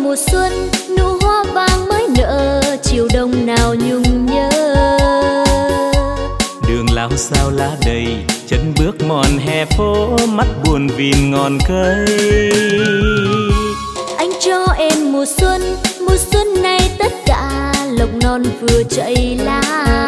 mùa xuân, nụ hoa vàng mới nở, chiều đông nào nhung nhớ. Đường lao sao lá đầy, chân bước mòn hè phố, mắt buồn vìn ngọn cây. Anh cho em mùa xuân này tất cả lộc non vừa chảy lá.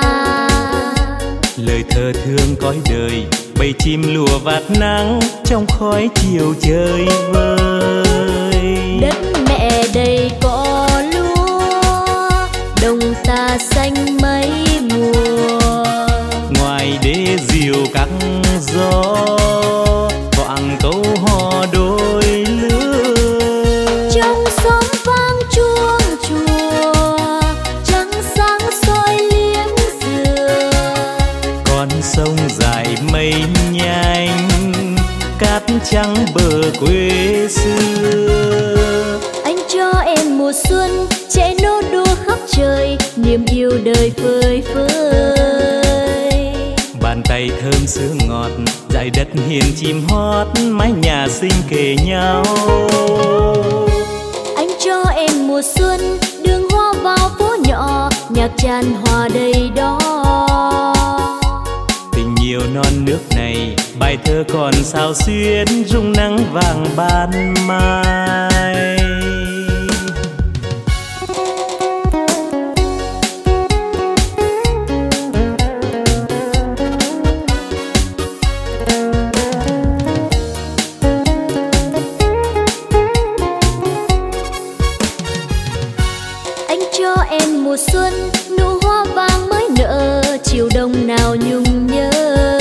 Lời thơ thương cõi đời, bầy chim lùa vạt nắng trong khói chiều chơi vơi. Đất mẹ đầy cỏ lúa, đồng xa xanh mấy mùa. Ngoài đê diều căng gió, thoảng câu hò đôi lứa. Trong xóm vang chuông chùa, trăng sáng soi liếm dừa. Con sông dài mây nhanh, cát trắng bờ quê xưa. Anh cho em mùa xuân, trẻ nô đùa khắp trời, niềm yêu đời phơi phới. Bàn tay thơm sương ngọt, dải đất hiền chim hót, mái nhà xinh kề nhau. Anh cho em mùa xuân, đường hoa vào phố nhỏ, nhạc tràn hòa đầy đó. Tình nhiều non nước này, bài thơ còn sao xuyến, rung nắng vàng ban mai. Anh cho em mùa xuân, nụ hoa vàng mới nở, chiều đông nào nhung nhớ.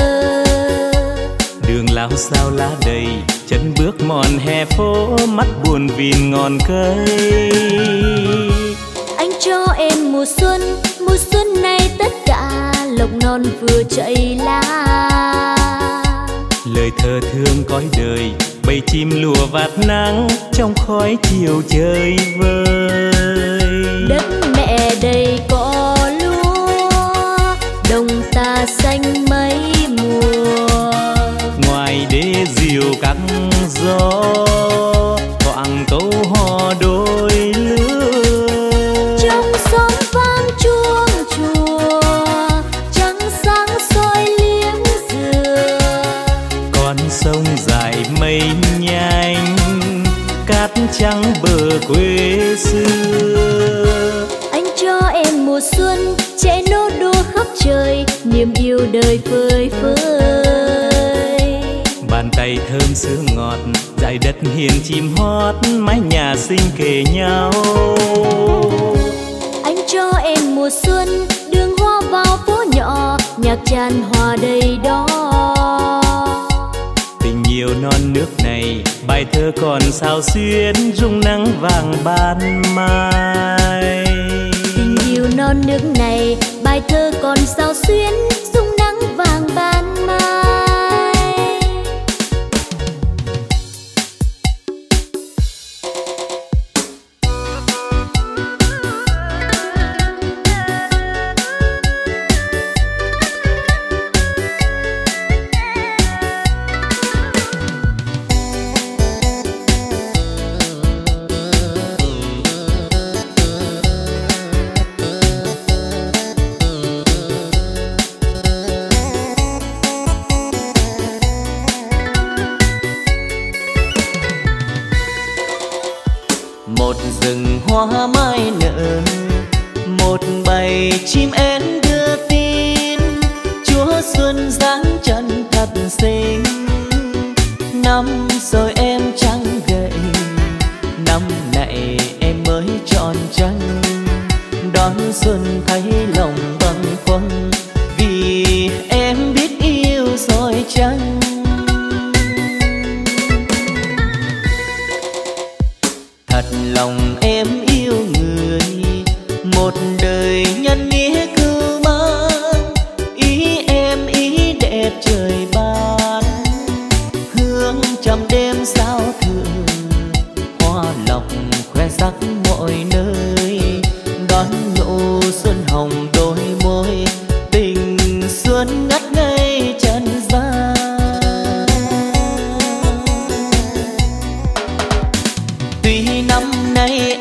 Đường lao sao lá đầy, chân bước mòn hè phố, mắt buồn vìn ngọn cây. Anh cho em mùa xuân này tất cả lộc non vừa chảy lá. Lời thơ thương cõi đời, bầy chim lùa vạt nắng trong khói chiều chơi vơi. Đất mẹ đầy cỏ lúa, đồng xa xanh mấy mùa. Ngoài đê diều căng gió, thoảng câu hò đôi lứa. Trong xóm vang chuông chùa, trăng sáng soi liếm dừa. Con sông dài mây nhanh, cát trắng bờ quê xưa. Anh cho em mùa xuân, trẻ nô đùa khắp trời, niềm yêu đời phơi phới. Bàn tay thơm sương ngọt, dải đất hiền chim hót, mái nhà xinh kề nhau. Anh cho em mùa xuân, đường hoa vào phố nhỏ, nhạc tràn hòa đầy đó. Tình nhiều non nước này, bài thơ còn sao xuyến, rung nắng vàng ban mai. Tình yêu non nước này, bài thơ còn sao xuyến, rung nắng vàng ban mai. Một rừng hoa mai nở, một bầy chim én đưa tin, Chúa xuân dáng chân thật xinh. Năm rồi em trắng gầy, năm này em mới tròn trăng, đón xuân thấy lòng bâng khuâng, vì em biết yêu rồi chăng. Thật lòng em yêu người, một đời nhân nghĩa cưu mang, ý em ý đẹp trời ban, hương trăm đêm sao thường, hoa lộc khoe sắc mọi nơi, đón nụ xuân hồng đôi môi, tình xuân ngất ngây trần gian. Tuy năm nay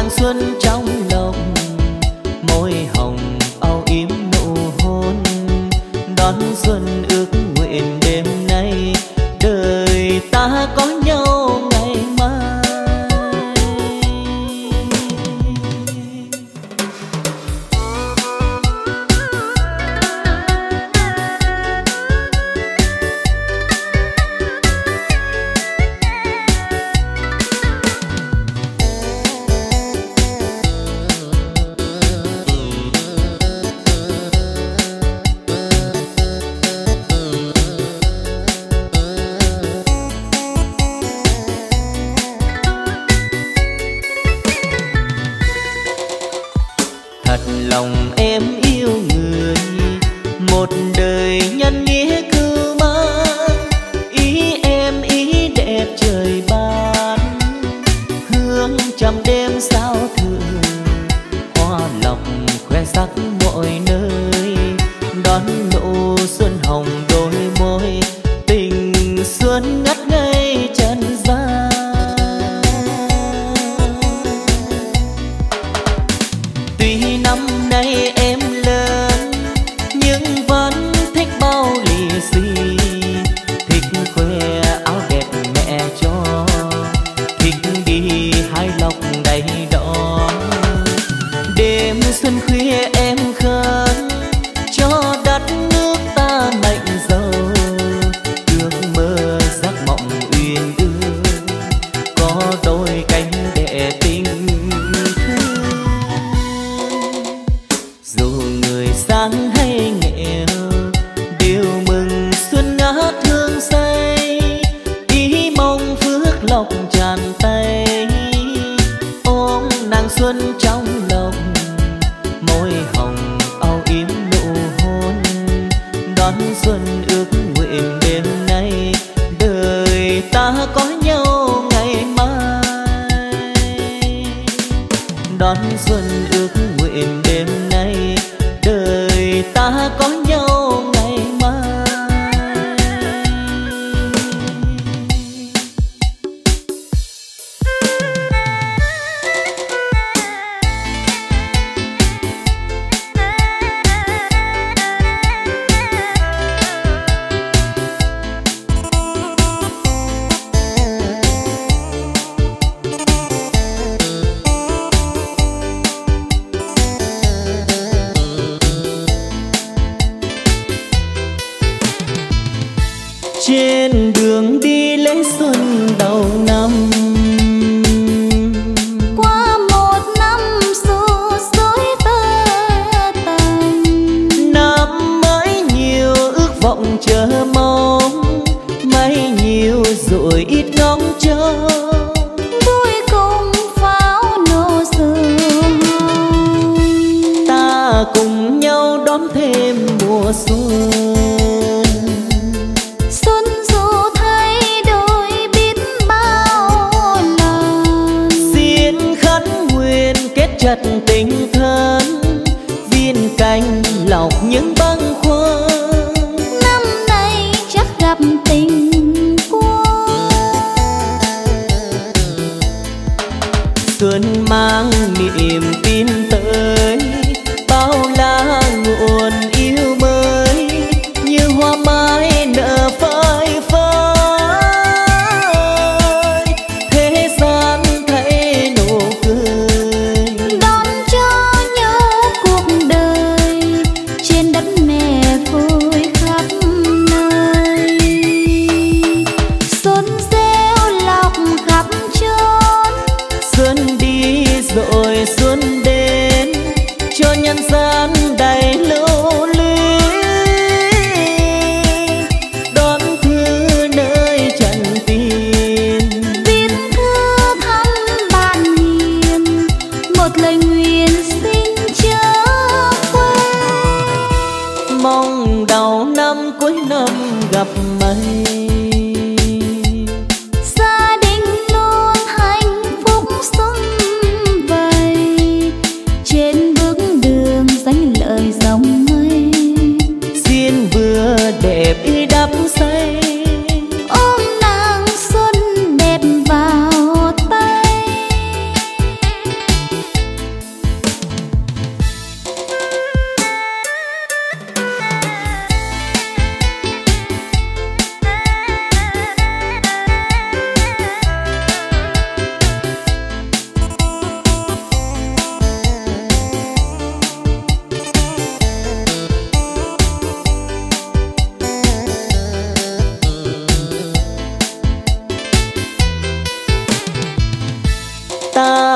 nàng xuân trong lòng, môi hồng âu yếm nụ hôn. Đón xuân ước nguyện đêm nay, đời ta có nhau ngày mai. Thật lòng em yêu người, một đời nhân nghĩa cưu mang. Ý em ý đẹp trời ban, hương trăm đêm sao thường. Hoa lộc khoe sắc mọi nơi, đón nụ xuân hồng đôi môi. Tình xuân ngất ngây trần gian. Tuy năm nay em lớn nhưng vẫn thích bao lì xì, thích khoe áo đẹp mẹ cho, thích đi hái lộc đầy đỏ. Đêm xuân khuya em khấn cho đất nước ta mạnh giàu, ước mơ giấc mộng uyên ương có đôi cánh đẻ tình thương. Dù người sáng hay nghèo đều mừng xuân ngát hương say, ý mong phước lộc tràn tay. Ôm nàng xuân trong lòng, môi hồng âu yếm nụ hôn. Đón xuân ước nguyện đêm nay, đời ta có nhau ngày mai. Đón xuân ước nguyện đêm nay, đời ta có nhau ngày mai. Trên đường đi lễ xuân đầu năm, qua một năm dù dối tơ tàn. năm mới nhiều ước vọng chờ mong, may nhiều rồi ít ngóng trông. Vui cùng pháo nổ sương hồng, Ta cùng nhau đón thêm mùa xuân. xuân dù thay đổi biết bao lần. Xin khấn nguyện kết chặt tình thân, viên cành lọc những bâng khuâng. Năm nay chắc gặp tình quân, Xuân mang niềm tin tới, bao la nguồn yêu mới. Như hoa mai nở phơi phới, thế gian thấy nụ cười. đón cho nhau cuộc đời trên đất mẹ vui khắp nơi. Xuân reo lọc khắp chốn, Xuân đi rồi xuân đến, cho nhân gian đầy lưu luyến. Đón thư nơi trần tiền, viết thư thăm bạn hiền, một lời nguyện xin chớ quên. mong đầu năm cuối năm gặp may. Gia đình luôn hạnh phúc sum vầy, trên bước đường danh lợi dòng mây. Xin vừa đẹp y đắp say, Ôm nàng xuân đẹp vào tay,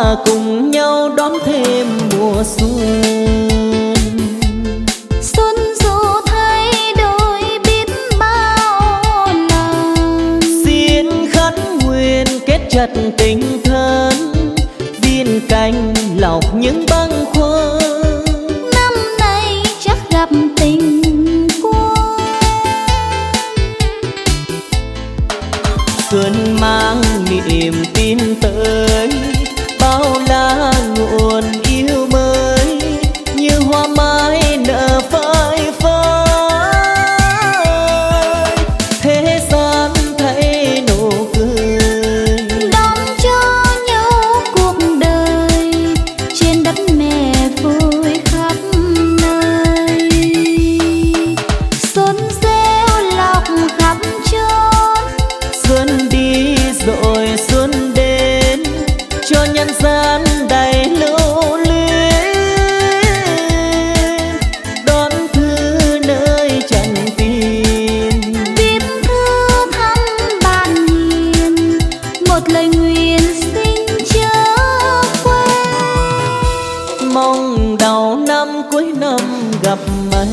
cùng nhau đón thêm mùa xuân. Xuân dù thay đổi biết bao lần, xin khấn nguyện kết chặt tình thân, viên cành lọc những bâng khuâng. năm nay chắc gặp tình quân. Xuân mang niềm tin tới, bao la nguồn yêu mới, như hoa mai nở phai phai. Thế gian thấy nụ cười, Đón cho nhau cuộc đời, trên đất mẹ vui khắp nơi. Xuân reo lọc khắp chốn, xuân đi rồi xuân đến, cho nhân gian đầy lưu luyến. Đón thư nơi trần tiên, viết thư thăm bạn hiền, một lời nguyện xin chớ quên. mong đầu năm cuối năm gặp may.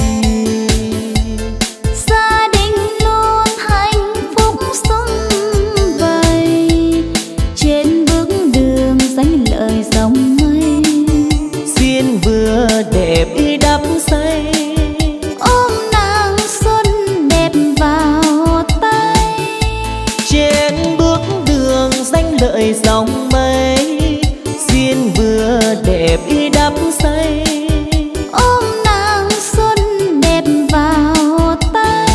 Gia đình luôn hạnh phúc sum vầy, trên bước đường danh lợi dòng mây. Duyên vừa đẹp y đắp say, Ôm nàng xuân đẹp vào tay. trên bước đường danh lợi dòng mây. Duyên vừa đẹp y đắp say, Ôm nàng xuân đẹp vào tay.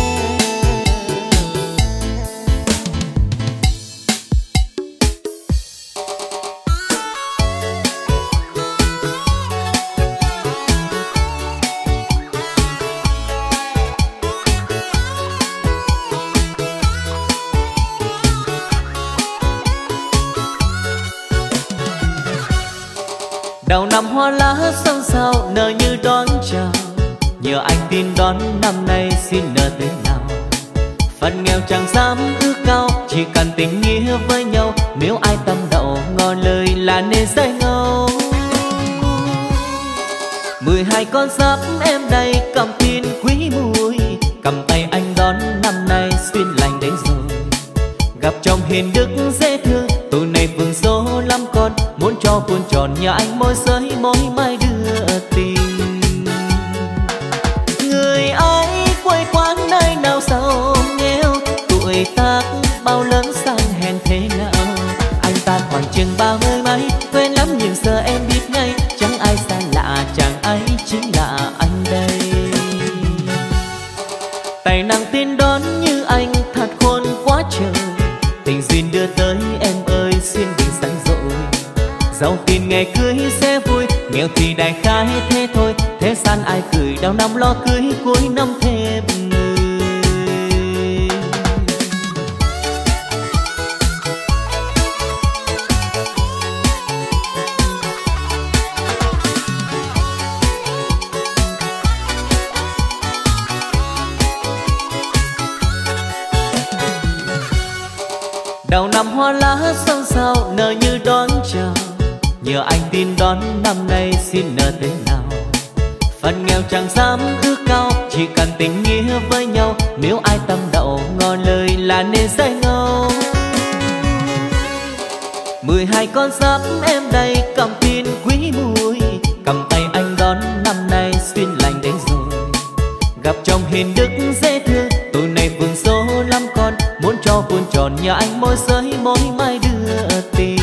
đầu năm hoa lá xôn xao nở như đón chào. Nhờ anh tin đón năm nay xin nở thế nào. Phận nghèo chẳng dám ước cao, chỉ cần tình nghĩa với nhau. Nếu ai tâm đậu ngỏ lời là nên say ngâu. 12 con giáp em đây cầm tin quý mùi, cầm tay anh đón năm nay xuyên lành đến rồi. Gặp chồng hiền đức dễ thương, tuổi này vương số lắm con. Muốn cho cuốn tròn nhà anh môi giới mối mai đưa tình. Người ấy quê quán nơi nào giàu nghèo, tuổi tác bao lớn sang hèn thế nào. Anh ta khoảng chừng 30 mấy, quen lắm nhưng giờ em biết ngay. Chẳng ai xa lạ, chàng ấy chính là anh đây. Tài năng tin đón như anh thật khôn quá trời. Tình duyên đưa tới em ơi xuyên đình sáng rội. Giàu tiền ngày cưới sẽ vui, nghèo thì đại khái thế thôi. Thế gian ai cười đầu năm lo cưới, cuối năm thêm người. Đầu năm hoa lá xôn xao nở như đón chào. Nhờ anh tin đón năm nay xin nở thế nào. Phận nghèo chẳng dám ước cao, chỉ cần tình nghĩa với nhau. Nếu ai tâm đậu ngỏ lời là nên say ngâu. 12 con giáp em đây cầm tin quý mùi, cầm tay anh đón năm nay xuyên lành đến rồi. Gặp chồng hiền đức dễ thương, tuổi này vương số lắm con. Muốn cho cuốn tròn nhà anh môi giới mối mai đưa tình.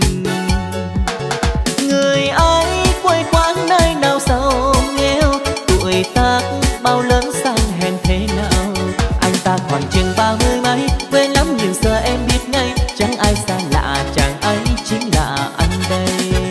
Người ấy quê quán nơi nào giàu nghèo, tuổi tác bao lớn sang hèn thế nào. Anh ta khoảng chừng 30 mấy, quên lắm nhưng giờ em biết ngay. Chẳng ai xa lạ, chàng ấy chính là anh đây.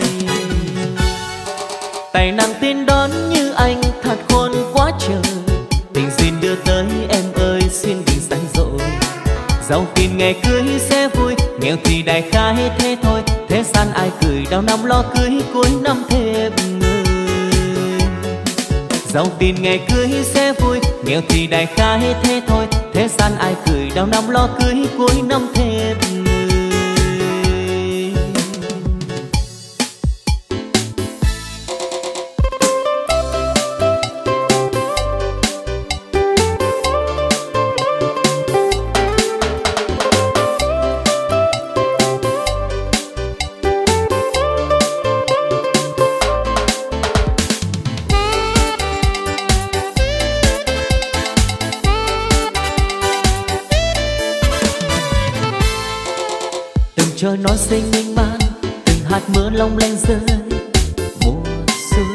Tài năng tin đón như anh thật khôn quá trời. Tình duyên đưa tới em ơi xuyên đình sáng rội. Giàu tiền ngày cưới sẽ vui, nghèo thì đại khái thế thôi. Thế gian ai cười đầu năm lo cưới, cuối năm thêm người. Giàu tiền ngày cưới sẽ vui, nghèo thì đại khái thế thôi. Thế gian ai cười đầu năm lo cưới, cuối năm thêm người. trời non xinh mênh mang, từng hạt mưa long lanh rơi mùa xuân.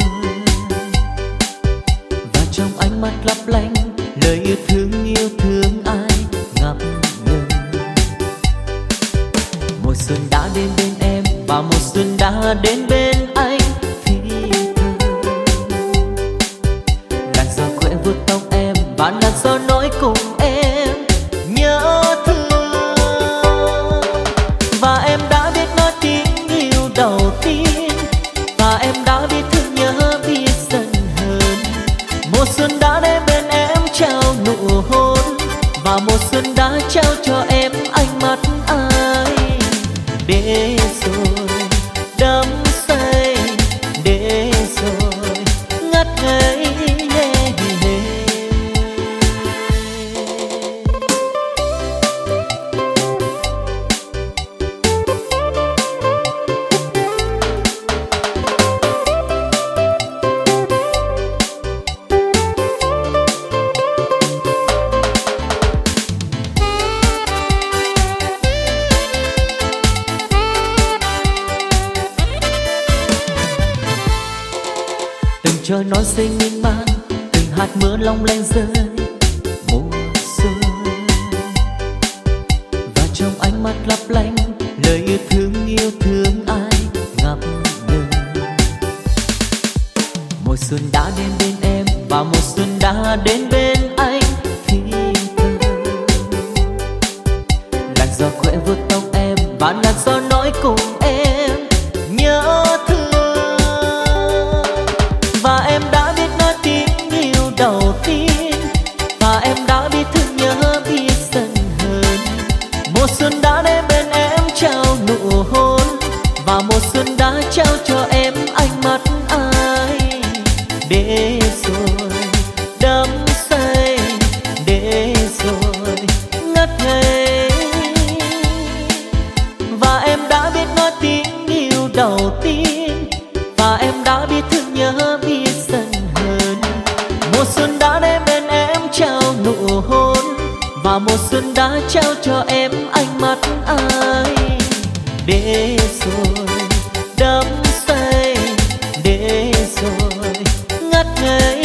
Và trong ánh mắt lấp lánh lời yêu thương ai ngập ngừng. Mùa xuân đã đến bên em và mùa xuân đã đến bên anh thì thầm. Làn gió khẽ vuốt tóc em và làn gió nói cùng em nhớ thương. Và em đã biết nói tiếng yêu đầu tiên, và em đã biết thương nhớ biết giận hờn. Mùa xuân đã đến bên em trao nụ hôn, và mùa xuân đã trao cho em ánh mắt ai để rồi đắm say, để rồi ngất ngây. Trời non xinh mênh mang, từng hạt mưa long lanh rơi mùa xuân. Và trong ánh mắt lấp lánh lời yêu thương ai ngập ngừng. Mùa xuân đã đến bên em và mùa xuân đã đến bên anh thì thầm. Làn gió khẽ vuốt tóc em và làn gió nói cùng em nhớ thương. Và em đã biết nói tiếng yêu đầu tiên, và em đã biết thương nhớ biết giận hờn. Mùa xuân đã đến bên em trao nụ hôn, và mùa xuân đã trao cho em ánh mắt ai để rồi đắm say, để rồi ngất ngây. Và em đã biết nói tiếng yêu đầu tiên, và em đã biết thương nhớ biết giận hờn. Mùa xuân đã đến bên em trao nụ hôn, và mùa xuân đã trao cho em ánh mắt ai để rồi đắm say, để rồi ngất ngây.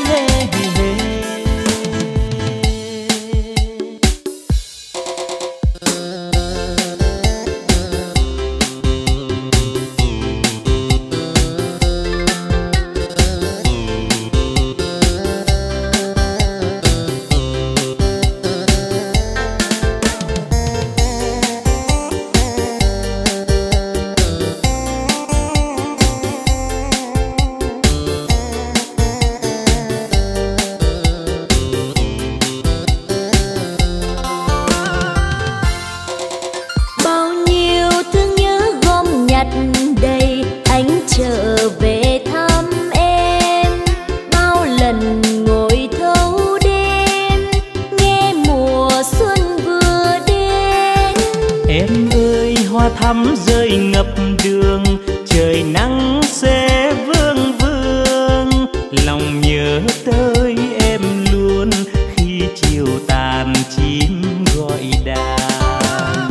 Thắm rơi ngập đường, trời nắng sẽ vương vương. Lòng nhớ tới em luôn khi chiều tàn chim gọi đàn.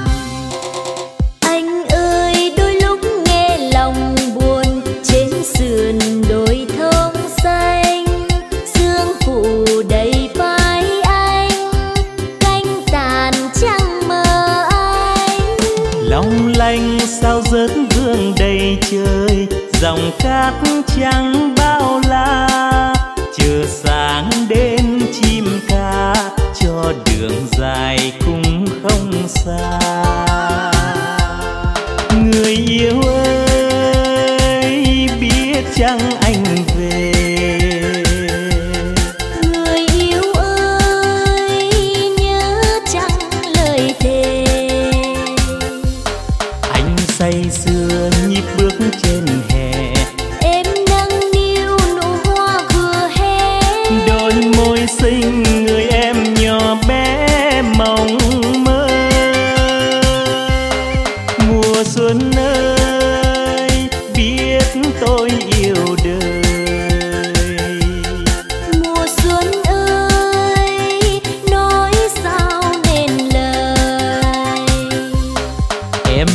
Anh ơi đôi lúc nghe lòng buồn, trên sườn đồi thông xanh sương phủ đầy vai anh, cánh tàn trăng mơ anh. Long lanh sao rớt vương đầy trời, dòng cát trắng bao la. Chờ sáng đến chim ca, cho đường dài cũng không xa. Người yêu ơi biết chăng anh về. Người yêu ơi nhớ chăng lời thề. Anh say sưa nhịp bước trên hè, Em nâng niu nụ hoa vừa hé. đôi môi xinh người em nhỏ bé mộng mơ. Mùa xuân ơi biết tôi yêu đời. Mùa xuân ơi nói sao nên lời. Em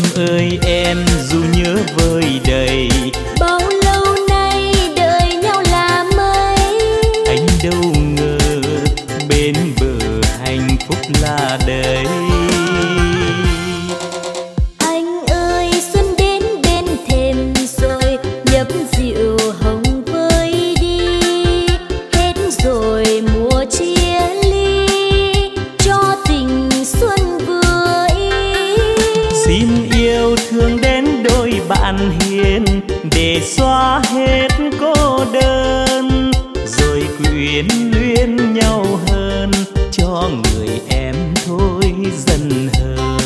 đầy. Bao lâu nay đợi nhau là mấy, Anh đâu ngờ bên bờ hạnh phúc là đây. anh ơi xuân đến bên thềm rồi, nhấp rượu hồng vơi đi. Hết rồi mùa chia ly, cho tình xuân vừa ý. Xin yêu thương đến đôi bạn hiền, để xóa hết cô đơn, rồi quyến luyến nhau hơn, cho người em thôi dần hơn.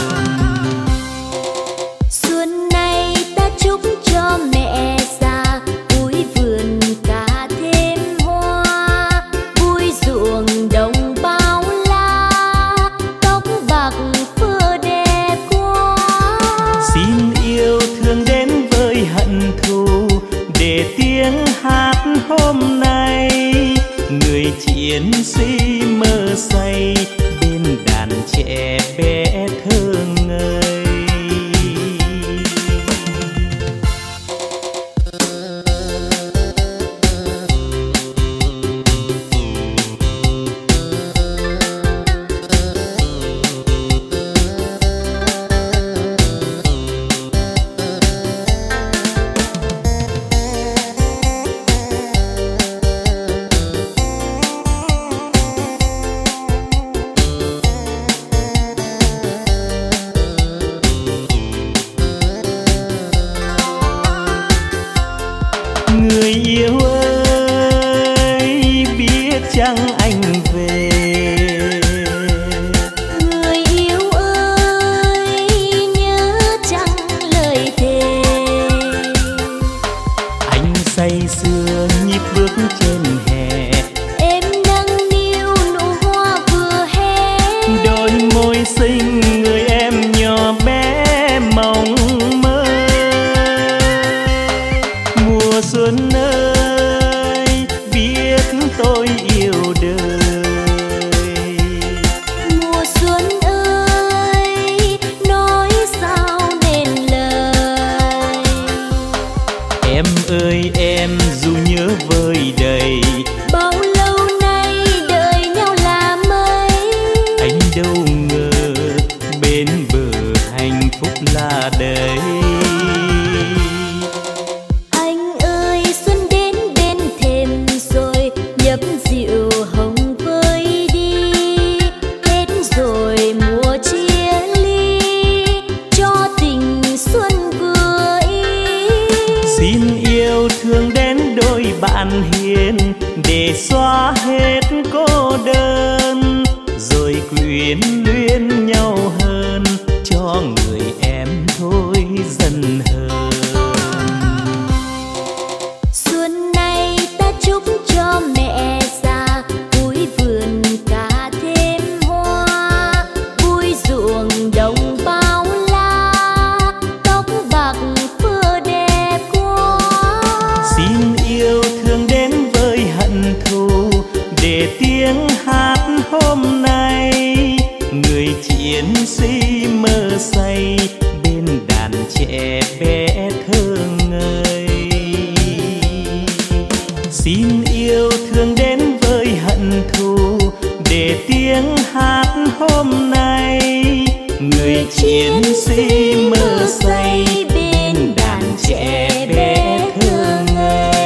Xuân này ta chúc cho mẹ già, vui vườn cả thêm hoa, vui ruộng đồng bao la, tóc bạc phơ đẹp quá. Xin yêu thương đến với hận thù, để tiếng hát hôm nay người chiến sĩ mơ say bên đàn trẻ bé thơ ngây. Người yêu ơi, biết chăng anh về? Người yêu ơi, nhớ chăng lời thề? Anh say sưa nhịp bước trên hè, Em đang níu nụ hoa vừa hé. đôi môi xinh người em nhỏ bé mong mơ. Mùa xuân ơi, biết tôi yêu đời. Mùa xuân ơi, nói sao nên lời. Em ơi em dù nhớ vơi đầy, Bao lâu nay đợi nhau là mấy, anh đâu ngờ bên bờ hạnh phúc là đây. anh ơi xuân đến bên thềm rồi, nhấp rượu hồng vơi đi. Hết rồi mùa chia ly, cho tình xuân vừa ý. Xin yêu thương đến đôi bạn hiền, để xóa hết cô đơn, rồi quyến luyến nhau hơn, cho người em thôi dần hơn. Xuân này ta chúc cho mẹ già, vui vườn cả thêm hoa, vui ruộng đồng bao la, tóc bạc phơ đẹp quá. Xin yêu thương đến với hận thù, để tiếng hát hôm nay người chiến sĩ mơ say bên đàn trẻ bé thơ ngây. Xin yêu thương đến với hận thù, để tiếng hát hôm nay người chiến sĩ mơ say bên đàn trẻ bé thơ ngây.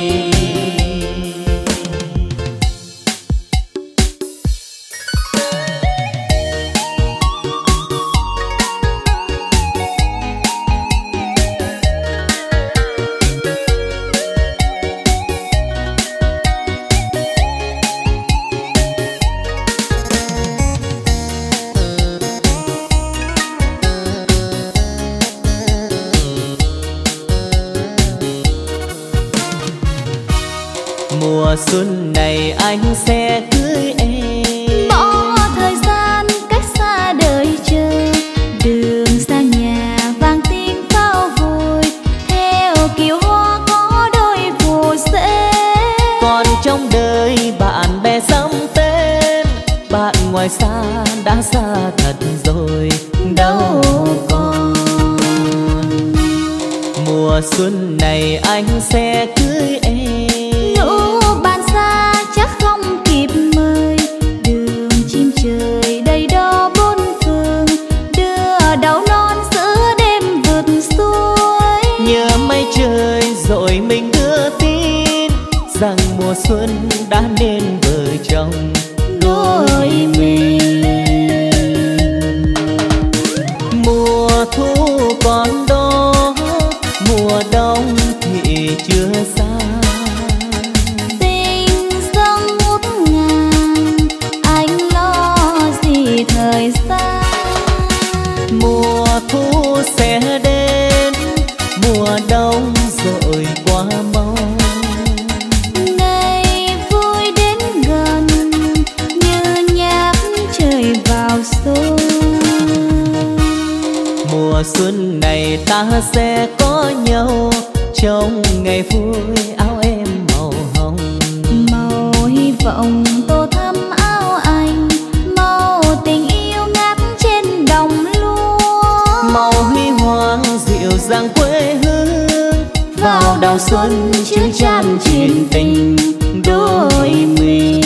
Mùa xuân này anh sẽ cưới em, Bỏ thời gian cách xa đời chờ, đường xa nhà vàng tiếng pháo vui, theo kiều hoa có đôi phù sẽ. Còn trong đời bạn bè xăm tên, bạn ngoài xa đã xa thật rồi đâu còn. Mùa xuân này anh sẽ cưới em. Nụ bàn xa chắc không kịp mời, đường chim trời đầy đó bốn phương, đưa đậu non giữa đêm vượt suối. Nhớ mây trời rồi mình đưa tin rằng mùa xuân đã nên vợ chồng đôi mình. Mùa thu còn đó, mùa đông thì chưa xa. Tình dâng ngút ngàn, anh lo gì thời gian. Mùa thu sẽ đến, mùa đông rồi qua mau. Ngày vui đến gần như nhạc trời vào xuân. Mùa xuân này ta sẽ có nhau trong ngày vui, áo em màu hồng. Màu hy vọng tô thắm áo anh, màu tình yêu ngát trên đồng lúa. Màu huy hoàng dịu dàng quê hương, vào đầu xuân chứa chan chuyện tình đôi mình.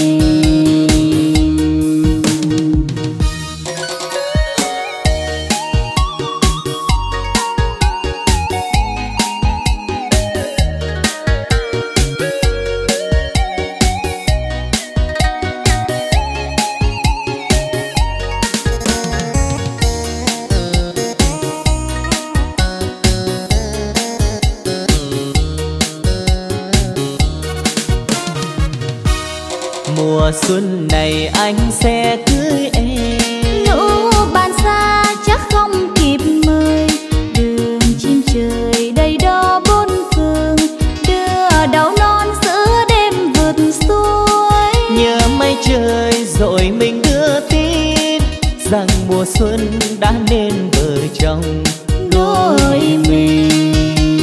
Mùa xuân này anh sẽ cưới em. Nụ bàn xa chắc không kịp mời, đường chim trời đầy đó bốn phương, đưa đậu non giữa đêm vượt suối. Nhớ mây trời rồi mình đưa tin rằng mùa xuân đã nên vợ chồng đôi mình.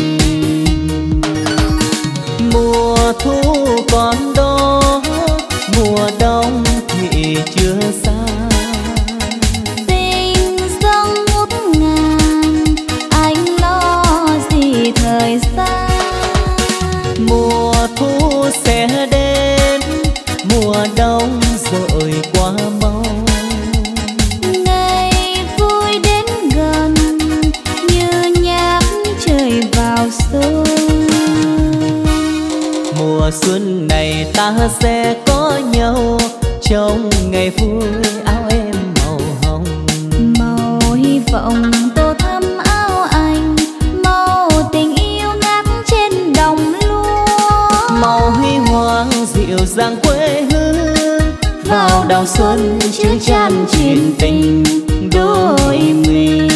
Mùa thu còn đó, mùa đông thì chưa xa. Tình dâng ngút ngàn, anh lo gì thời gian. Mùa thu sẽ đến, mùa đông rồi qua mau. Ngày vui đến gần như nhạc trời vào xuân. Mùa xuân này ta sẽ có nhau trong ngày vui, áo em màu hồng. Màu hy vọng tô thắm áo anh, màu tình yêu ngát trên đồng lúa. Màu huy hoàng dịu dàng quê hương, vào đầu xuân chứa chan chuyện tình đôi mình.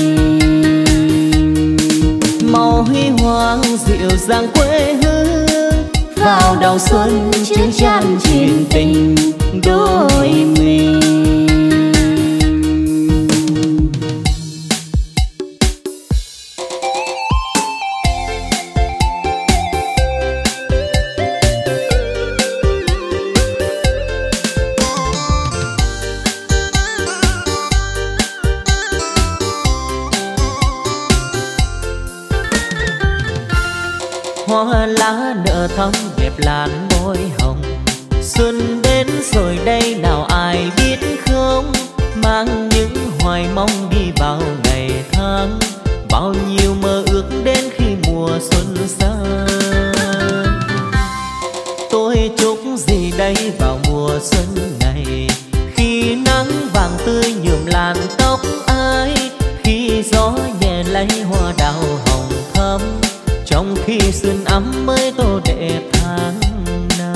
Màu huy hoàng dịu dàng quê hương, vào đầu xuân chứa chan chuyện tình đôi mình. Hoa lá nở thắm đẹp làn môi hồng. Xuân đến rồi đây nào ai biết không, mang những hoài mong đi bao ngày tháng, bao nhiêu mơ ước đến khi mùa xuân sang. Tôi chúc gì đây vào mùa xuân này, khi nắng vàng tươi nhuộm làn tóc ai, khi gió nhẹ lấy hoa đào hồng thắm, trong khi xuân ấm mới tô đẹp tháng năm.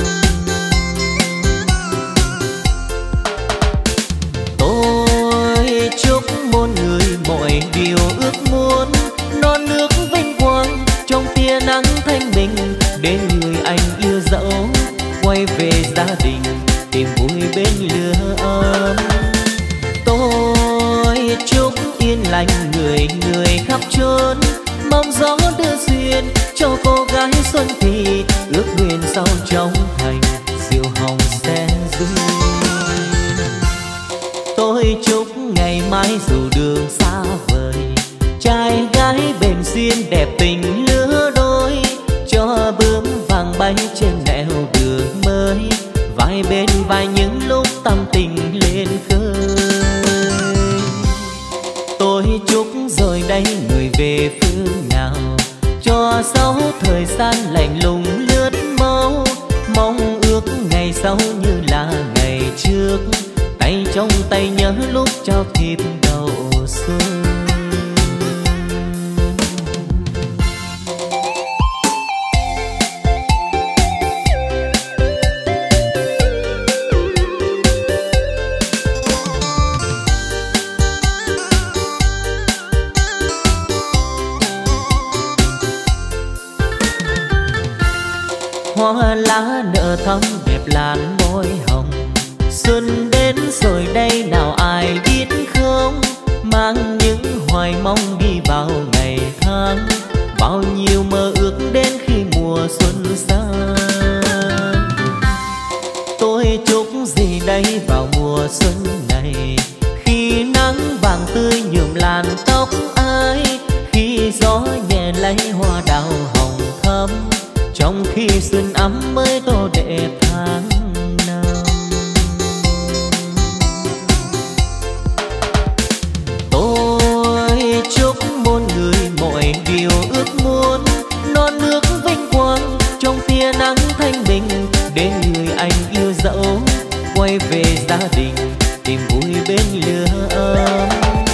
Tôi chúc muôn người mọi điều ước muốn, non nước vinh quang trong tia nắng thanh bình, để người anh yêu dẫu quay về gia đình tìm vui bên lửa ấm. Tôi chúc yên lành người người khắp chốn, mong gió đưa duyên cho cô gái xuân thì ước nguyện sau trong thành diệu hồng sẽ duyên. Tôi chúc ngày mai dù đường xa vời, trai gái bền duyên đẹp tình vai bên vai những lúc tâm tình lên khơi. Tôi chúc rồi đây người về phương nào, cho dấu thời gian lạnh lùng lướt mau. Mong ước ngày sau như là ngày trước, tay trong tay nhớ lúc trao thiệp đầu xuân. Hoa lá nở thắm đẹp làn môi hồng, xuân đến rồi đây nào ai biết không. Mang những hoài mong đi vào ngày tháng, bao nhiêu mơ ước đến khi mùa xuân sang. Tôi chúc gì đây vào mùa xuân này, khi nắng vàng tươi nhuộm làn tóc ai, khi gió nhẹ lấy hoa đào hồng thắm, trong khi xuân ấm mới tô đẹp tháng năm. Tôi chúc muôn người mọi điều ước muốn, non nước vinh quang trong tia nắng thanh bình, đến người anh yêu dẫu quay về gia đình tìm vui bên lửa ấm.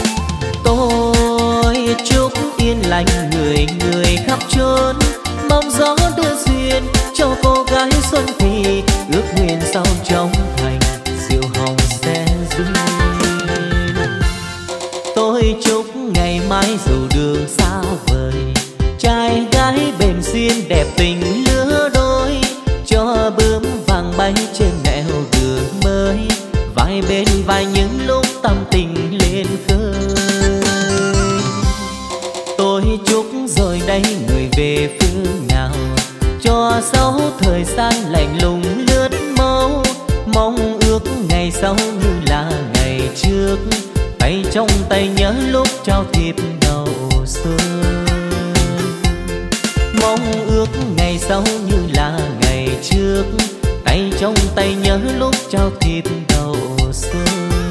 Tôi chúc yên lành người người khắp chốn, mong gió đưa duyên cho cô gái xuân thì ước nguyện sau trong thành diệu hồng sẽ duyên. Tôi chúc ngày mai dù đường xa vời, trai gái bền duyên đẹp tình lứa đôi, cho bướm vàng bay trên nẻo đường mới, vai bên vai những lúc tâm tình lên khơi. Tôi chúc rồi đây người về phương nào, cho dấu thời gian lạnh lùng lướt mau. Mong ước ngày sau như là ngày trước, tay trong tay nhớ lúc trao thiệp đầu xuân. Mong ước ngày sau như là ngày trước, tay trong tay nhớ lúc trao thiệp đầu xuân.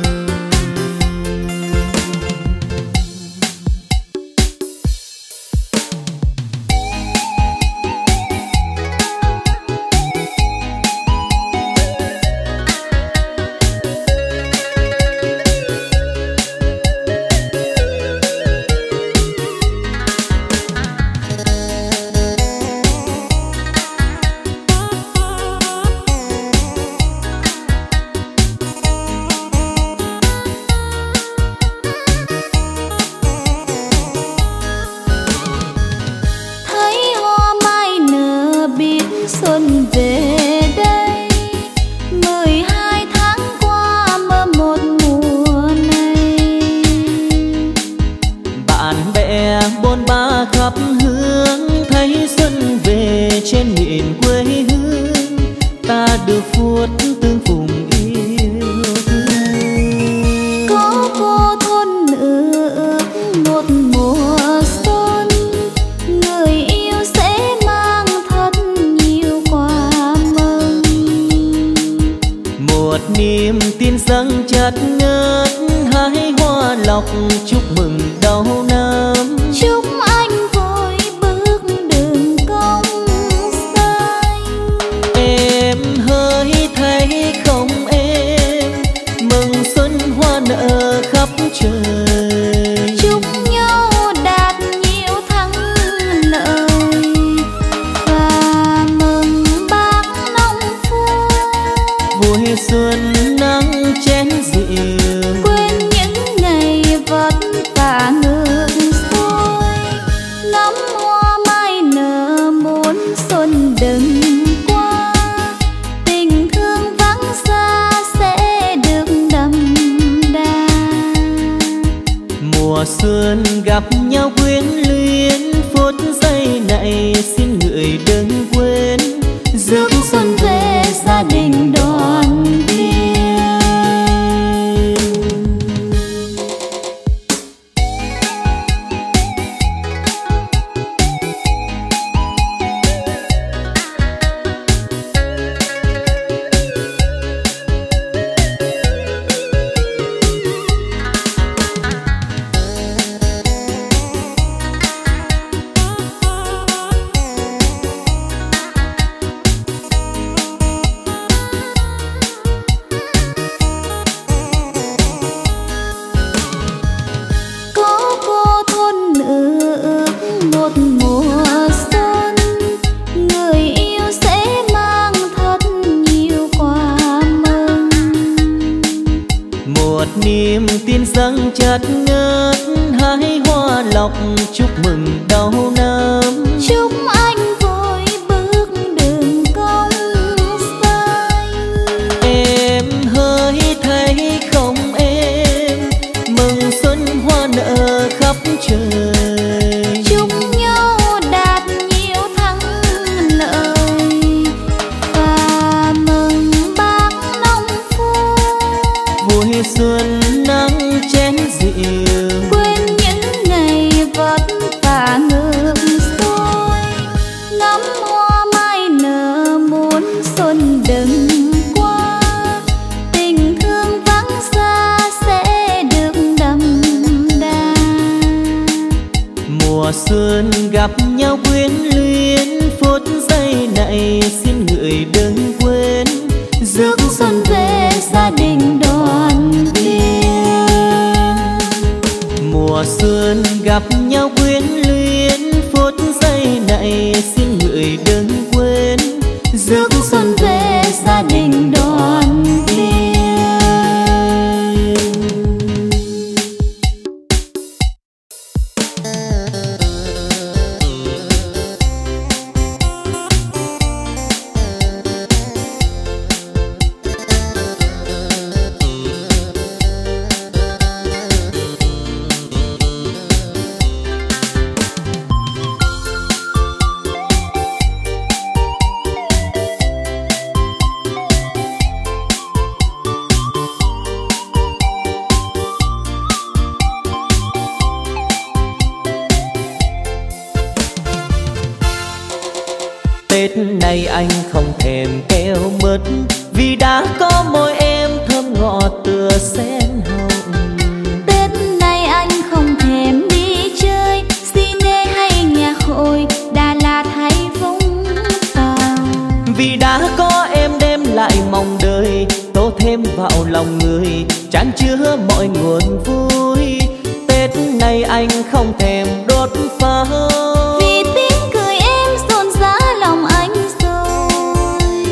Xuân về đây 12 tháng qua mơ một mùa này, bạn bè bôn ba khắp hướng, thấy xuân về trên miền quê hương, ta được phút tương phùng yêu thương. Có cô thôn nữ ước một mùa xuân, người yêu sẽ mang thật nhiều quà mừng. Một niềm tin dâng chất ngất, hái hoa lộc chúc mừng đầu năm. Chúc anh vui bước đường cong xanh. Em hơi thấy không em, mừng xuân hoa nở khắp trời. Chúc nhau đạt nhiều thắng lợi và mừng bác nông phu. Vui xuân nắng chén rượu, Quên những ngày vất vả ngược xuôi. Ngắm hoa mai nở muốn xuân đừng qua, tình thương vắng xa sẽ được đậm đà. mùa xuân gặp nhau quyến luyến, phút giây này xin người đừng quên, Rước xuân về gia đình đoàn viên. gặp nhau quyến luyến, phút giây này xin người đừng quên. Rước xuân về gia đình đoàn viên. Mùa xuân gặp nhau quyến luyến, phút giây này xin người đừng quên. Rước xuân về gia đình đoàn viên. Tết này anh không thèm keo mứt, vì đã có môi em thơm ngọt tựa sen hồng. Tết này anh không thèm đi chơi cine hay nhạc hội, Đà Lạt hay Vũng Tàu. Vì đã có em đem lại mong đời, tô thêm vào lòng người, chan chứa mọi nguồn vui. Tết này anh không thèm đốt pháo, vì tiếng cười em rộn rã lòng anh rồi.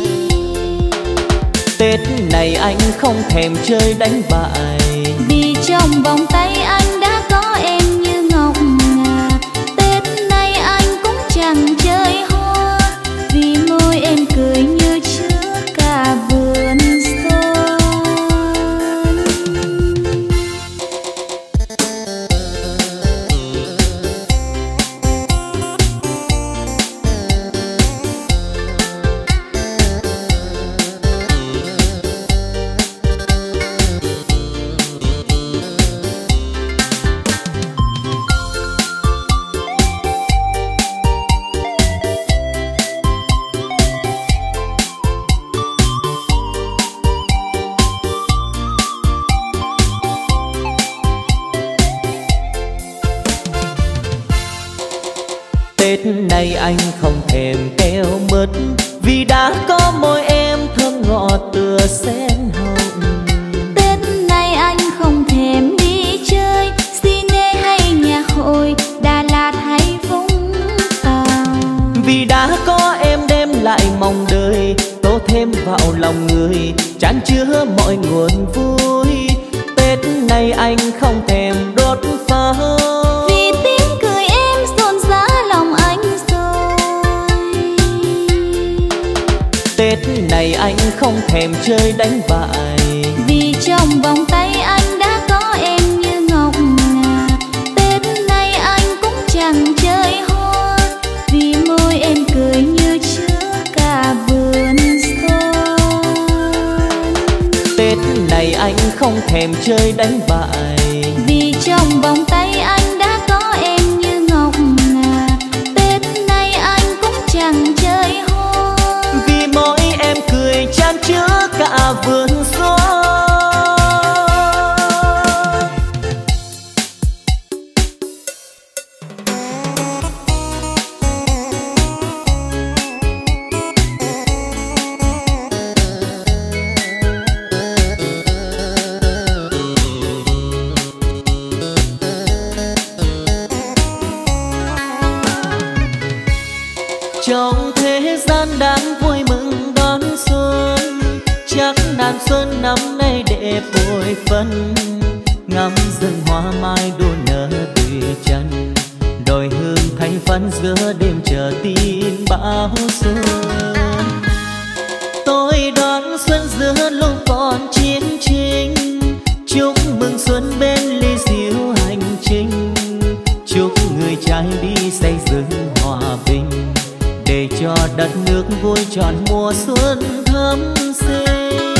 Tết này anh không thèm chơi đánh bài, vì trong vòng tay anh đã có em như ngọc ngà. Tết này anh cũng chẳng chơi hoa, vì môi em cười như chứa cả vườn xuân. Tết này anh không thèm keo mứt, vì đã có môi em thơm ngọt tựa sen hồng. Tết này anh không thèm đi chơi cine hay nhạc hội, Đà Lạt hay Vũng Tàu. Vì đã có em đem lại mong đời, tô thêm vào lòng người, chan chứa mọi nguồn vui. Tết này anh không thèm đốt pháo, vì tiếng cười em rộn rã lòng anh rồi. Tết này anh không thèm chơi đánh bài, vì trong vòng tay anh đã có em như ngọc ngà. Tết này anh cũng chẳng chơi hoa, vì môi em cười như chứa cả vườn xuân. Tết này anh không thèm chơi đánh bài, vì trong vòng tay anh đã có em như ngọc ngà. Tết này anh cũng chẳng chơi hoa, vì mỗi em cười chan chứa cả vườn xuân. Trong thế gian đang vui mừng đón xuân, chắc đàn xuân năm nay đẹp bội phân. Ngắm rừng hoa mai đua nở tùy chân, đồi hương thanh phấn giữa đêm chờ tin bão xuân. Tôi đón xuân giữa lúc còn chiến tranh, chúc mừng xuân bên ly rượu hành trình. Chúc người trai đi xây dựng hòa bình, để cho đất nước vui tròn mùa xuân thắm sinh.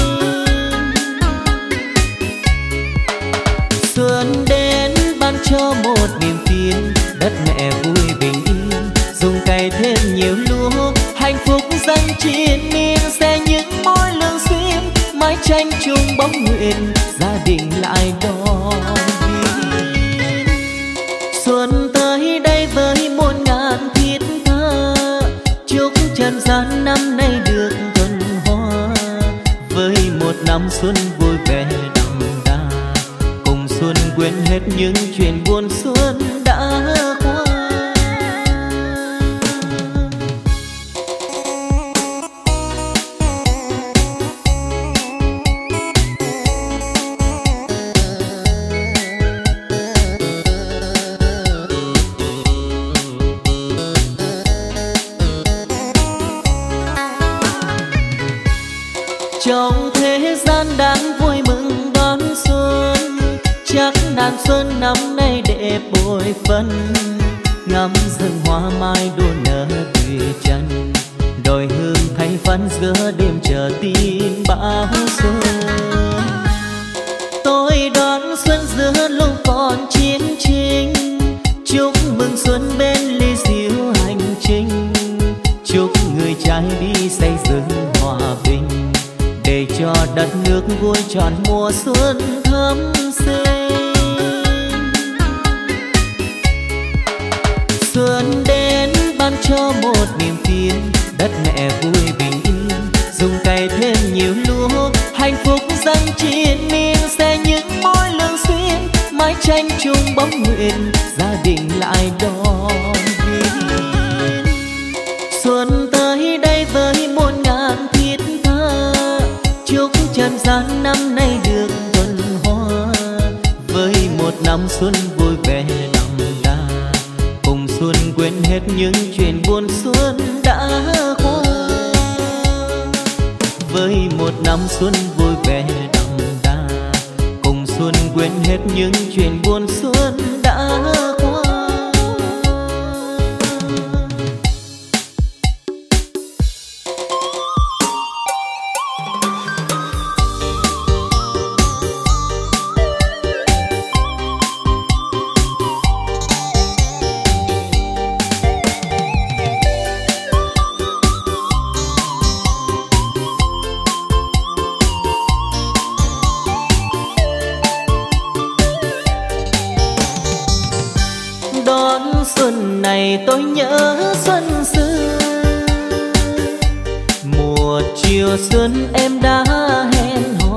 Xuân đến ban cho một niềm tin, đất mẹ vui bình yên, dùng cày thêm nhiều lúa, hạnh phúc dân triền miên. Sẽ những mối lương xuyên, mái tranh chung bóng nguyện, gia đình lại đón viên. Xuân tới đây với muôn ngàn năm xuân vui vẻ đậm đà, cùng xuân quên hết những chuyện buồn xuân đã qua. Trong thế gian đang vui mừng đón xuân, chắc đàn xuân năm nay đẹp bội phần. Ngắm rừng hoa mai đua nở tùy chân, đồi hương thay phấn giữa đêm chờ tin bão xuân. Tôi đón xuân giữa lúc còn chiến tranh, chúc mừng xuân bên ly rượu hành trình. Chúc người trai đi xây dựng hòa bình, để cho đất nước vui tròn mùa xuân thắm sinh. Xuân đến ban cho một niềm tin, đất mẹ vui bình yên, dùng cày thêm nhiều lúa. Hạnh phúc dâng triền miên, sẽ những mối lương xuyên, mái tranh chung bóng nguyện, gia đình lại đón viên. Xuân tới đây với muôn ngàn thiết tha, chúc trần gian năm nay được thuần hoa. Với một năm xuân vui vẻ đậm đà, cùng xuân quên hết những chuyện buồn xuân đã qua. Với một năm xuân vui vẻ đậm đà, cùng xuân quên hết những chuyện buồn xuân đã qua. Xuân này tôi nhớ xuân xưa, mùa chiều xuân em đã hẹn hò,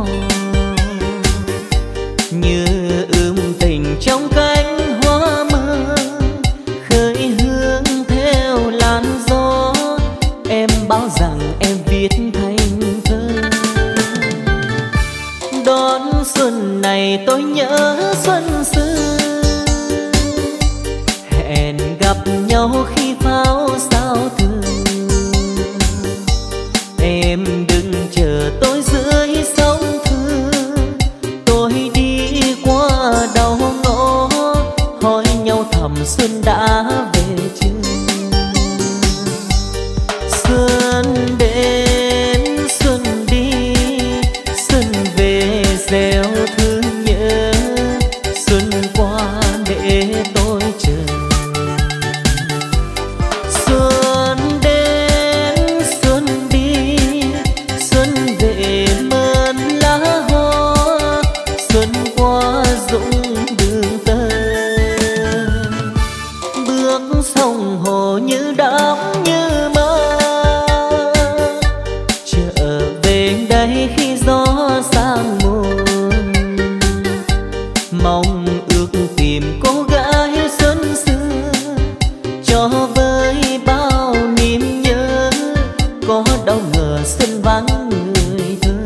như tình trong cánh hoa mơ, khơi hương theo làn gió. Em báo rằng em viết thành thơ. Đón xuân này tôi nhớ xuân xưa, hẹn gặp nhau khi pháo sao thường. Em đừng chờ tôi dưới sông Thương, tôi đi qua đầu ngõ, hỏi nhau thầm xuân đã về chưa. Xuân đến xuân đi, xuân về gieo thương nhớ, xuân qua để tôi chờ. Xuân đến xuân đi, xuân về mơn lá hoa, xuân qua rụng đường tơ. Bước sông hồ như đắm như mơ, trở về đây khi gió sang muôn. Mong ước tìm cô gái xuân xưa, cho với bao niềm nhớ, có đâu ngờ xuân vắng người thương.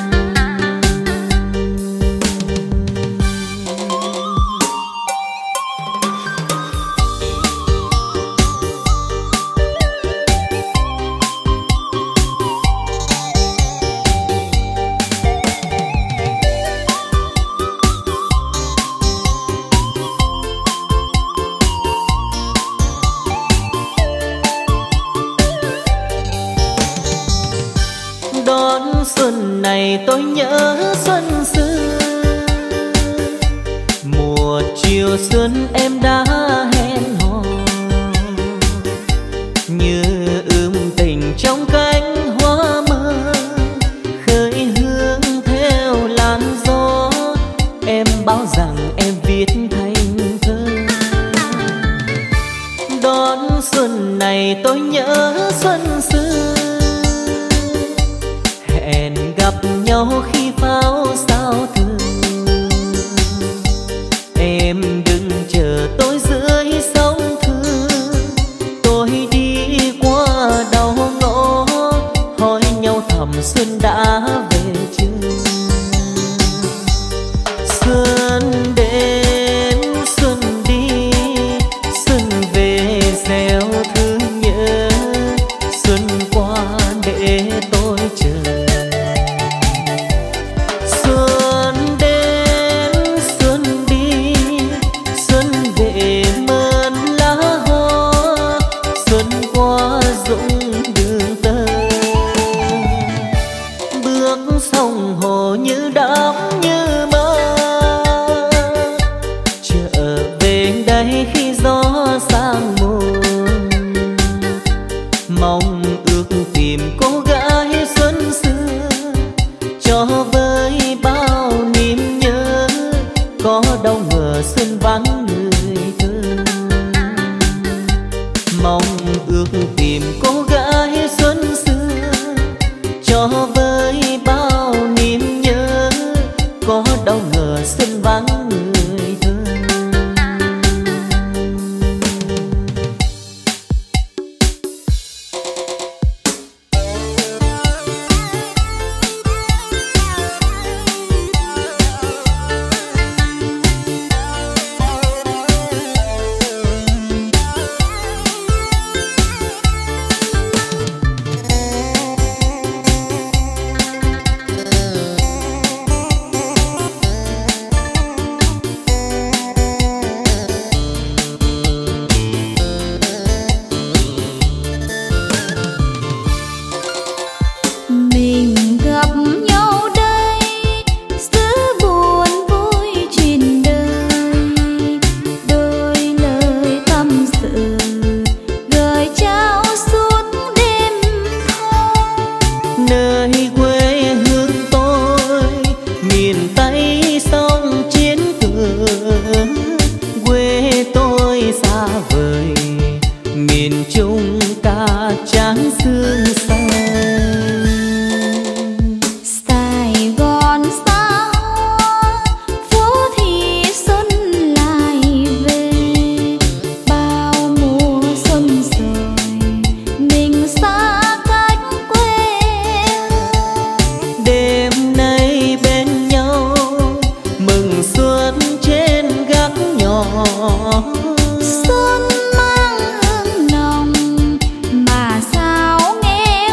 Đón xuân này tôi nhớ xuân xưa, mùa chiều xuân em đã hẹn hò, như tình trong cánh hoa mơ, khơi hương theo làn gió. Em báo rằng em viết thành thơ. Đón xuân này tôi nhớ xuân xưa, hẹn gặp nhau khi pháo sao thường. Em đừng chờ tôi dưới sông Thương, tôi đi qua đầu ngõ hỏi nhau thầm xuân đã về chưa. Xuân đến xuân đi, xuân về gieo thương nhớ, xuân qua để tôi chờ. Xuân đến xuân đi, xuân về mơn lá hoa, xuân qua rụng đường tơ. Bước sông hồ như đắm như mơ, trở về đây khi gió sang mùa. Mong ước tìm cô gái xuân xưa, cho với bao niềm nhớ. Có đâu ngờ xuân vắng người thương. Mong ước tìm cô gái xuân xưa, cho với bao niềm nhớ. Có đâu ngờ xuân vắng người thương. Mình gặp nhau đây, giữ buồn vui truyền đời. Đôi lời tâm sự gửi trao suốt đêm thâu. Nơi quê hương tôi miền Tây sông chiến trường. Quê tôi xa vời miền Trung ta trắng sương xanh. Sài Gòn xa hoa, phố thì xuân lại về. Bao mùa xuân rồi, mình xa cách quê hương. Đêm nay bên nhau mừng xuân trên gác nhỏ. Xuân mang hương nồng mà sao nghe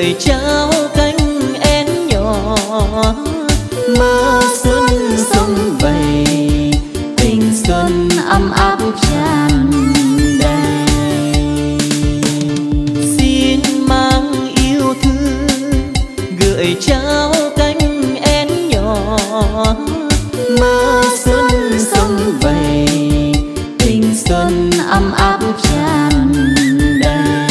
gửi trao cánh én nhỏ mơ xuân sông vầy, tình xuân ấm áp tràn đầy. Xin mang yêu thương gửi trao cánh én nhỏ mơ xuân sông vầy, tình xuân ấm áp tràn đầy.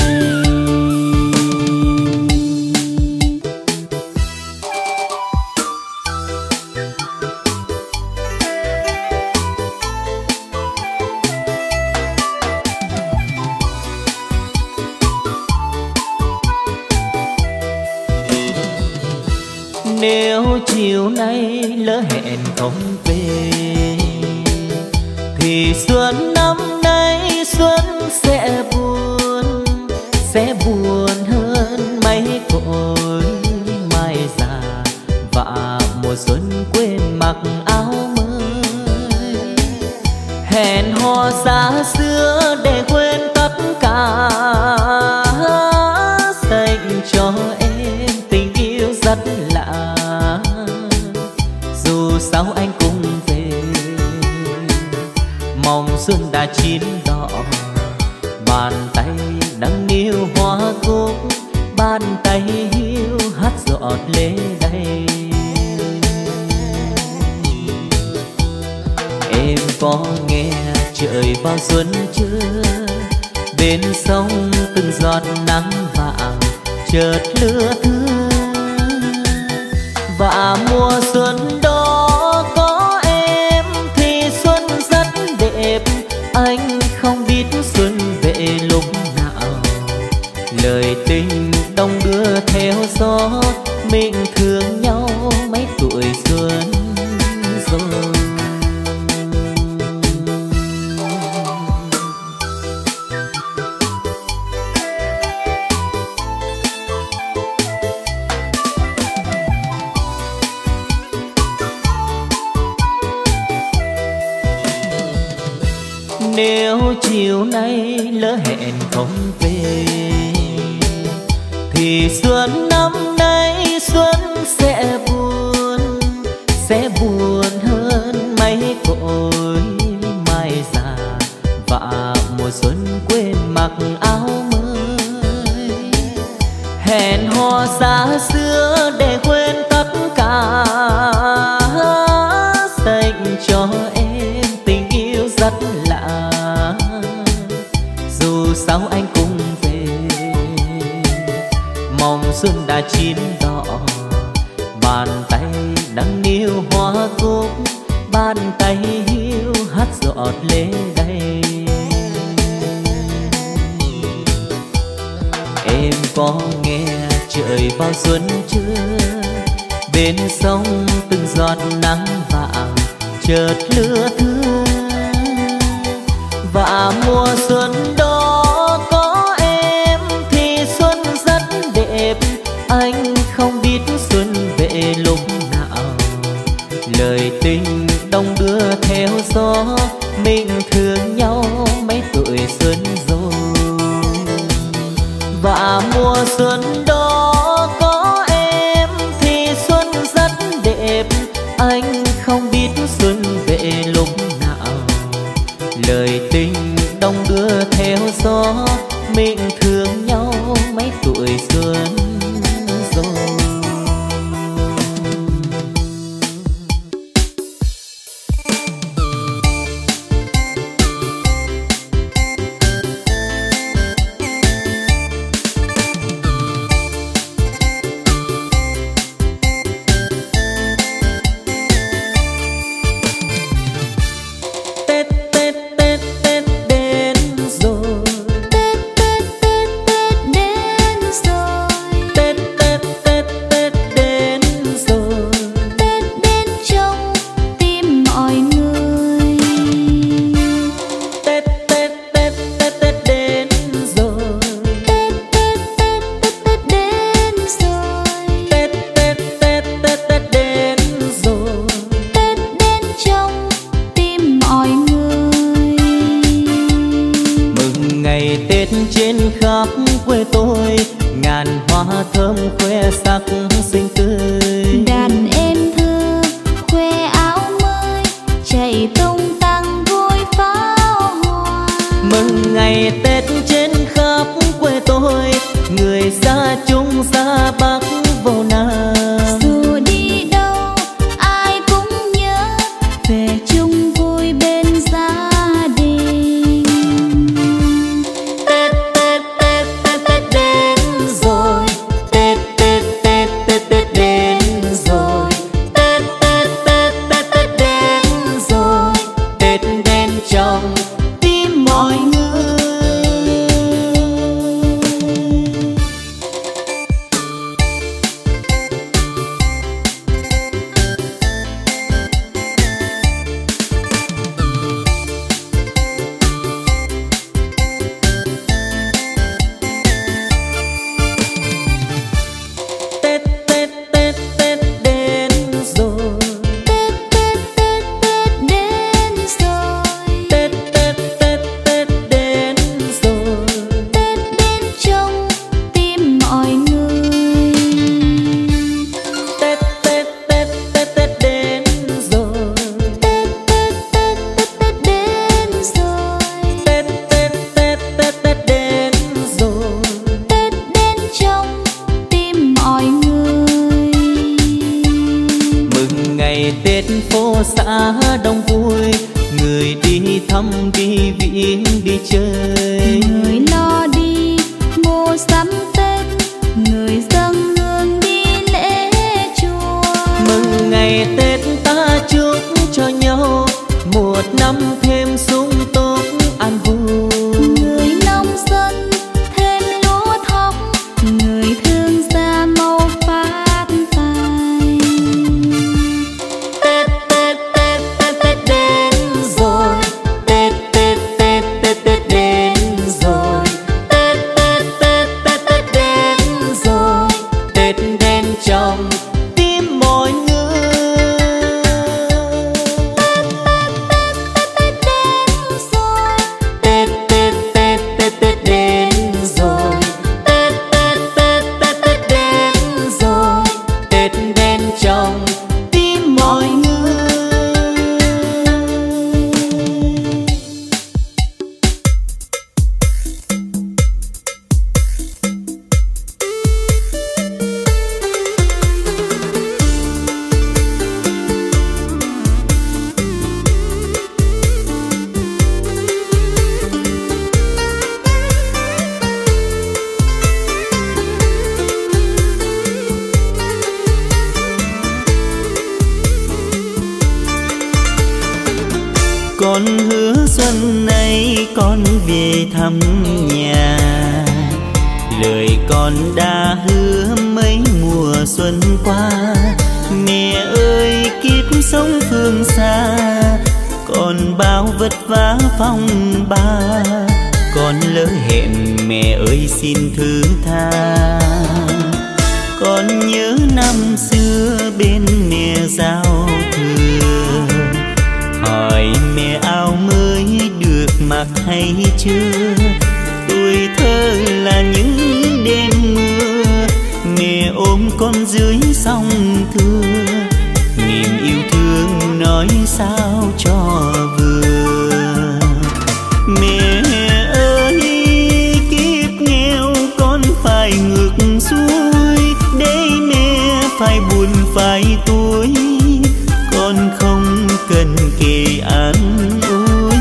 Nếu chiều nay lỡ hẹn không về thì xuân năm nay xuân sẽ buồn hơn mấy cội mai già và mùa xuân quên mặc áo mới. Hẹn hò xa xưa để quên tất cả, dành cho em tình yêu rất lạ. Dù sao anh cũng về, mong xuân đã chín đỏ, bàn tay đang níu hoa cúc, bàn tay hiu hát giọt lệ đầy. Em có nghe trời vào xuân chưa? Bên sông từng giọt nắng vàng chợt lưa thưa, và mùa xuân đó có em thì xuân rất đẹp. Anh không biết xuân về lúc nào, lời tình đông đưa theo gió, mình thương nhau mấy tuổi xuân rồi. Nếu chiều nay lỡ hẹn không về thì xuân năm nay xuân sẽ buồn hơn mấy cội mai già và mùa xuân quên mặc áo mới. Hẹn hò xa xưa để quên tất cả, dành cho em tình yêu rất lạ. Dù sao anh cũng về, mong xuân đã chín đỏ, bàn tay đang níu hoa cúc, bàn tay hiu hát giọt lệ đầy. Em có nghe trời vào xuân chưa? Bên sông từng giọt nắng vàng chợt lưa thưa, và mùa xuân đó có em thì xuân rất đẹp. Anh không biết xuân về lúc nào, lời tình đông đưa theo gió, mình thương nhau mấy tuổi xuân rồi. Và mùa xuân đó có em thì xuân rất đẹp. Anh không biết xuân về lúc nào, lời tình đông đưa theo gió, mình thương nhau mấy tuổi xuân rồi. Tết đến rồi, Tết ngàn hoa thơm khoe sắc xinh tươi. Đàn em thơ khoe áo mới chạy tung tăng vui pháo hoa. Mừng ngày Tết trên khắp quê tôi, người ra Trung ra Bắc vô Nam. Dù đi đâu ai cũng nhớ về chung vui bên gia đình. Tết Tết Tết Tết Tết đến rồi, Tết Tết Tết Tết Tết đến rồi, Tết Tết Tết Tết Tết đến rồi, Tết đến trong tim mọi người. Tết Tết Tết Tết đến rồi, Tết Tết Tết Tết đến rồi, Tết Tết Tết Tết đến rồi, Tết đến trong tim mọi người. Tết Tết Tết Tết Tết đến rồi, Tết Tết Tết Tết Tết đến rồi, Tết Tết Tết Tết Tết đến rồi. Tết đến trong tim mọi người. Mừng ngày Tết phố xã đông vui, người đi thăm đi viếng đi chơi. Người lo đi mua sắm Tết, người dâng hương đi lễ chùa. Mừng ngày Tết ta chúc cho nhau một năm thêm sung túc an vui. Người nông dân thêm lúa thóc, người thương gia mau phát tài. Tết Tết Tết Tết Tết đến rồi, Tết Tết Tết Tết Tết đến rồi, Tết Tết Tết Tết Tết đến rồi, Tết đến trong tim mọi người. Tết Tết Tết Tết Tết đến rồi, Tết Tết Tết Tết Tết đến rồi, Tết đến trong tim mọi người. Con hứa xuân này con về thăm nhà, lời con đã hứa mấy mùa xuân qua. Mẹ ơi kiếp sống phương xa, con bao vất vả phong ba. Con lỡ hẹn mẹ ơi xin thứ tha. Con nhớ năm xưa bên mẹ giao thừa, hỏi mẹ áo mới được mặc hay chưa. Tuổi thơ là những đêm mưa, mẹ ôm con dưới sông thưa. Niềm yêu thương nói sao cho vừa. Mẹ ơi kiếp nghèo con phải ngược xuôi, để mẹ phải buồn phải tuổi. Con không cần kề an ủi.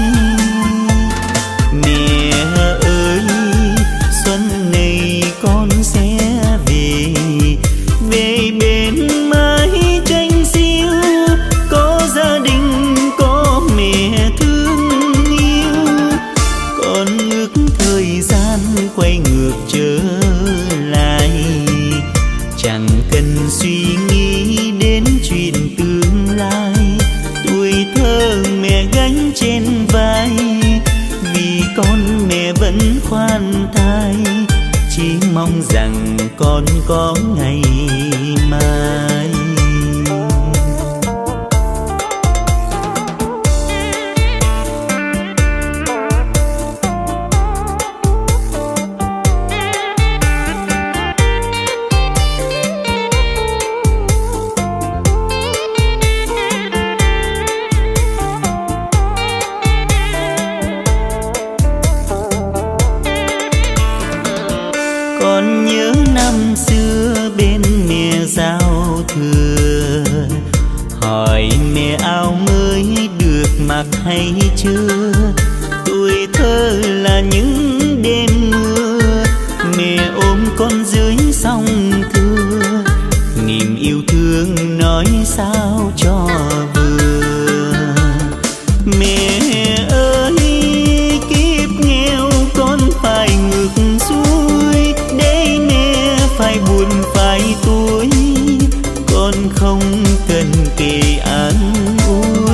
Mẹ ơi xuân này con sẽ về, về bên mái tranh xiêu. Có gia đình có mẹ thương yêu. Con ước thời gian quay ngược trở lại, chẳng cần suy nghĩ đến chuyện tương lai. Tuổi thơ mẹ gánh trên vai, vì con mẹ vẫn khoan thai. Chỉ mong rằng con có ngày mai. Còn nhớ năm xưa bên mẹ giao thừa, hỏi mẹ áo mới được mặc hay chưa. Tuổi thơ là những đêm mưa, mẹ ôm con dưới sông thưa, niềm yêu thương nói sao cho vừa. Mẹ ơi kiếp nghèo con phải ngược xuôi, để mẹ phải buồn phải tuổi, con không cần kề an ủi.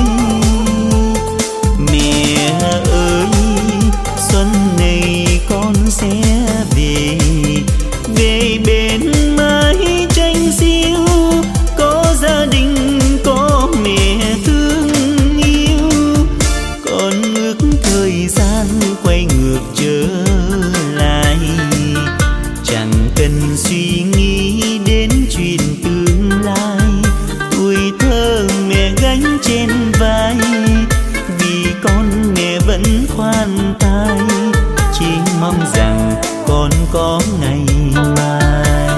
Mẹ ơi xuân này con sẽ về, về bên mái tranh xiêu, có gia đình có mẹ thương yêu. Con ước thời gian quay ngược trở lại, chẳng cần suy nghĩ đến chuyện tương lai. Tuổi thơ mẹ gánh trên vai, vì con mẹ vẫn khoan thai, chỉ mong rằng con có ngày mai.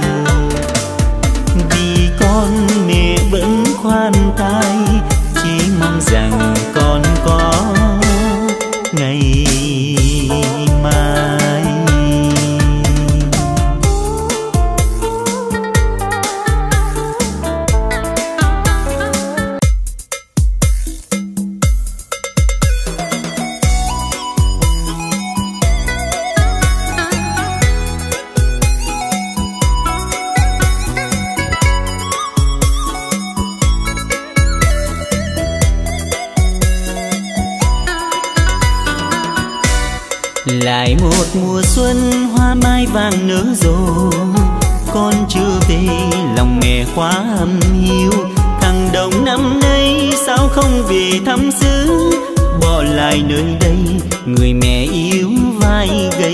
Vì con mẹ vẫn khoan thai, chỉ mong rằng con có ngày mai. Lại một mùa xuân hoa mai vàng nở rộ, con chưa về lòng mẹ quá âm hiu. Thằng Đồng năm nay sao không về thăm xứ, bỏ lại nơi đây người mẹ yếu vai gầy.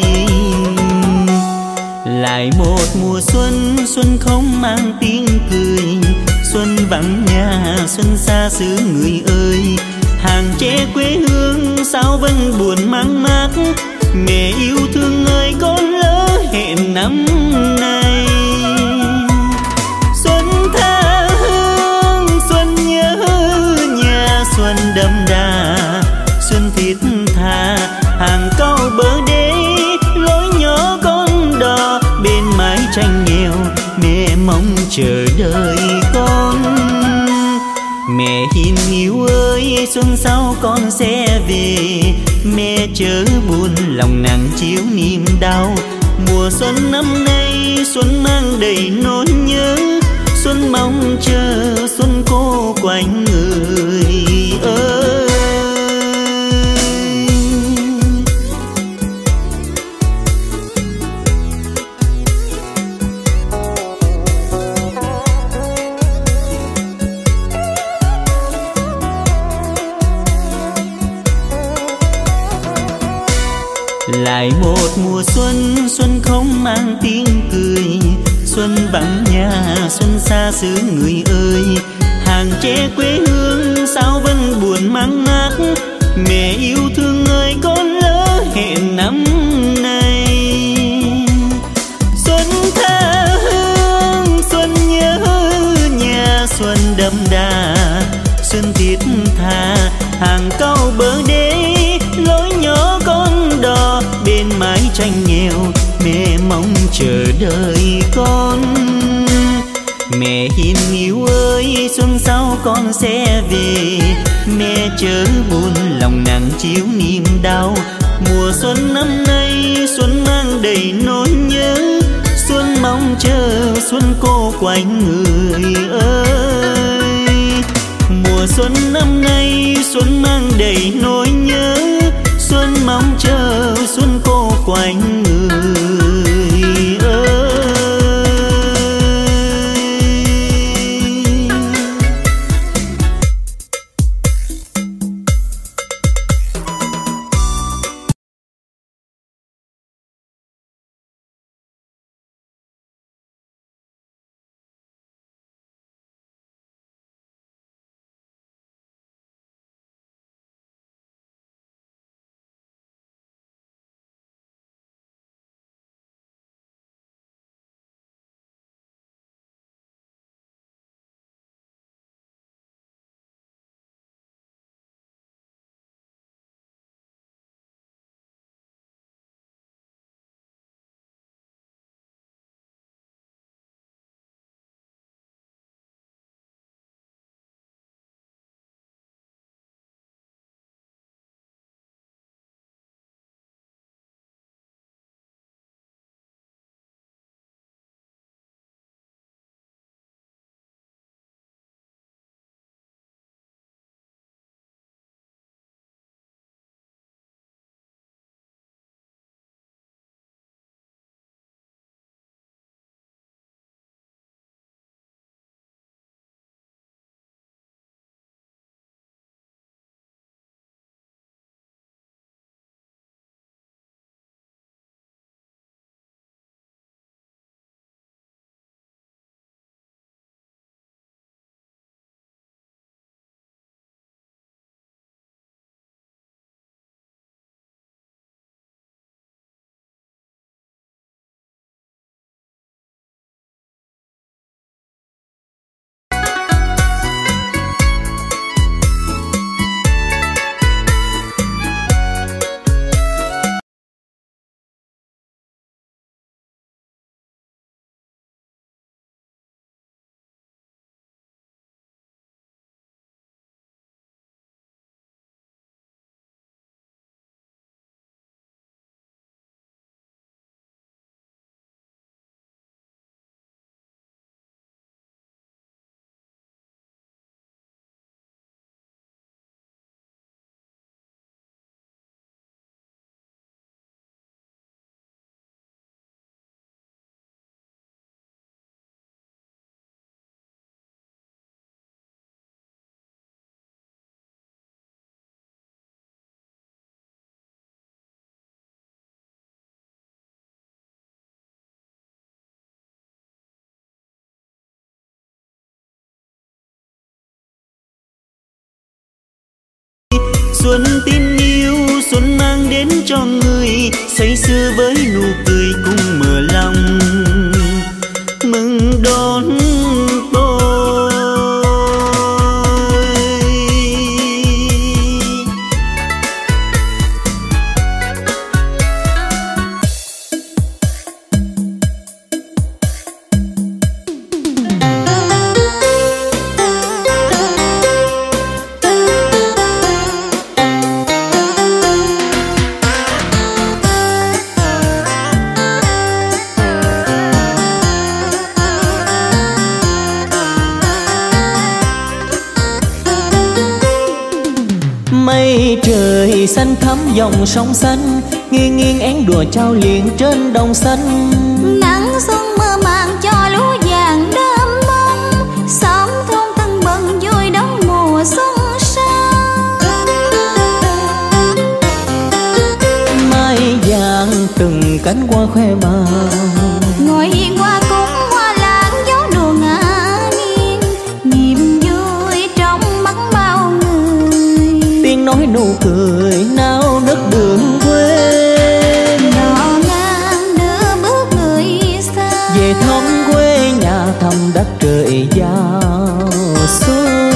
Lại một mùa xuân, xuân không mang tiếng cười, xuân vắng nhà, xuân xa xứ người ơi. Hàng tre quê hương sao vẫn buồn mang mát, mẹ yêu thương ơi con lỡ hẹn năm nay. Xuân tha hương, xuân nhớ nhà, xuân đậm đà, xuân thiết tha. Hàng câu bờ đê lối nhỏ con đò, bên mái tranh nghèo mẹ mong chờ đợi con. Mẹ hiền yêu ơi xuân sau con sẽ về, mẹ chớ buồn lòng nặng chiếu niềm đau. Mùa xuân năm nay xuân mang đầy nỗi nhớ, xuân mong chờ xuân cô quanh người ơi. Lại một mùa xuân, xuân không mang tiếng cười, xuân vắng nhà, xuân xa xứ người ơi. Hàng tre quê hương sao vẫn buồn mang mát, mẹ yêu thương ơi con lỡ hẹn năm nay. Xuân tha hương, xuân nhớ nhà, xuân đậm đà, xuân thiết tha. Hàng câu bờ đê lối nhỏ con đò, bên mái tranh nghèo mẹ mong chờ đợi con. Mẹ hiền yêu ơi xuân sau con sẽ về, mẹ chớ buồn lòng nặng chiếu niềm đau. Mùa xuân năm nay xuân mang đầy nỗi nhớ, xuân mong chờ xuân cô quanh người ơi. Mùa xuân năm nay xuân mang đầy nỗi nhớ, xuân mong chờ xuân cô quanh người ơi. xuân tin yêu, xuân mang đến cho người say sưa với nụ cười cùng mở lòng mừng đón tôi. Mây trời xanh thắm dòng sông xanh, nghiêng nghiêng én đùa trao liền trên đồng xanh. Nắng xuân mơ màng cho lúa vàng đơm bông, xóm thôn tưng bừng vui đón mùa xuân sang. Mai vàng từng cánh hoa khoe bàng, Ngồi hiên hoa cúc hoa lãng gió đùa ngả nghiêng, niềm vui trong mắt bao người. tiếng nói nụ cười nao nức đường quê. Đò ngang đưa bước người xa, Về thăm quê nhà thăm đất trời giao xuân.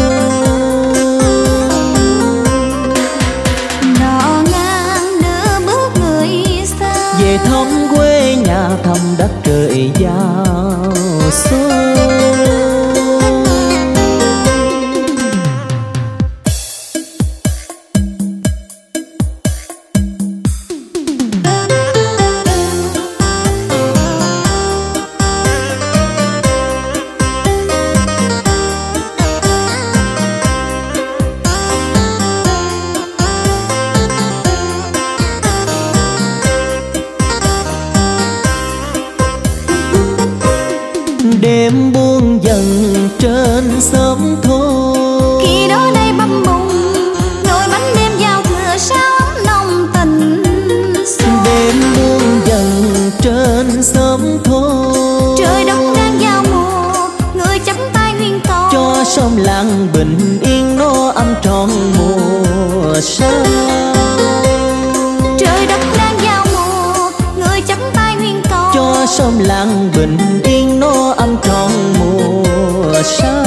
đò ngang đưa bước người xa, Về thăm quê nhà thăm đất trời giao xuân. Đêm buông dần trên xóm thôn, khi đó đây băm bùng nồi bánh đêm giao thừa sao ấm nồng tình xuân. đêm buông dần trên xóm thôn. Trời đông đang giao mùa, người chắp tay nguyên cầu Cho xóm làng bình yên nó ấm trọn mùa sau. Trời đất đang giao mùa, người chắp tay nguyên cầu Cho xóm làng bình yên nó ấm trọn mùa sau.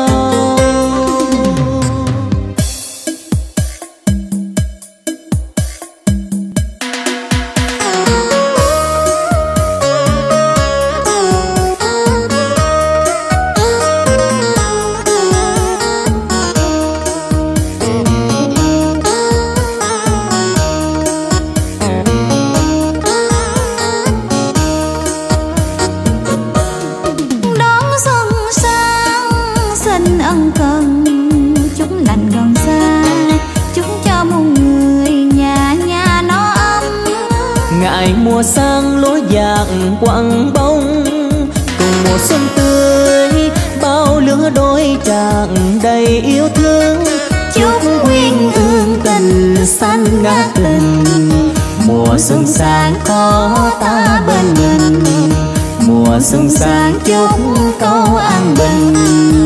đón xuân sang xin ân cần, chúc lành gần xa, chúc cho muôn người nhà nhà nó ấm. Ngại mùa sang lúa vàng quặng bông, cùng mùa xuân tươi bao lứa đôi tràn đầy yêu thương. Chúc nguyên ương tình xanh ngát tình, Mùa xuân sang có ta bên mình, mùa xuân sang chúc câu an bình.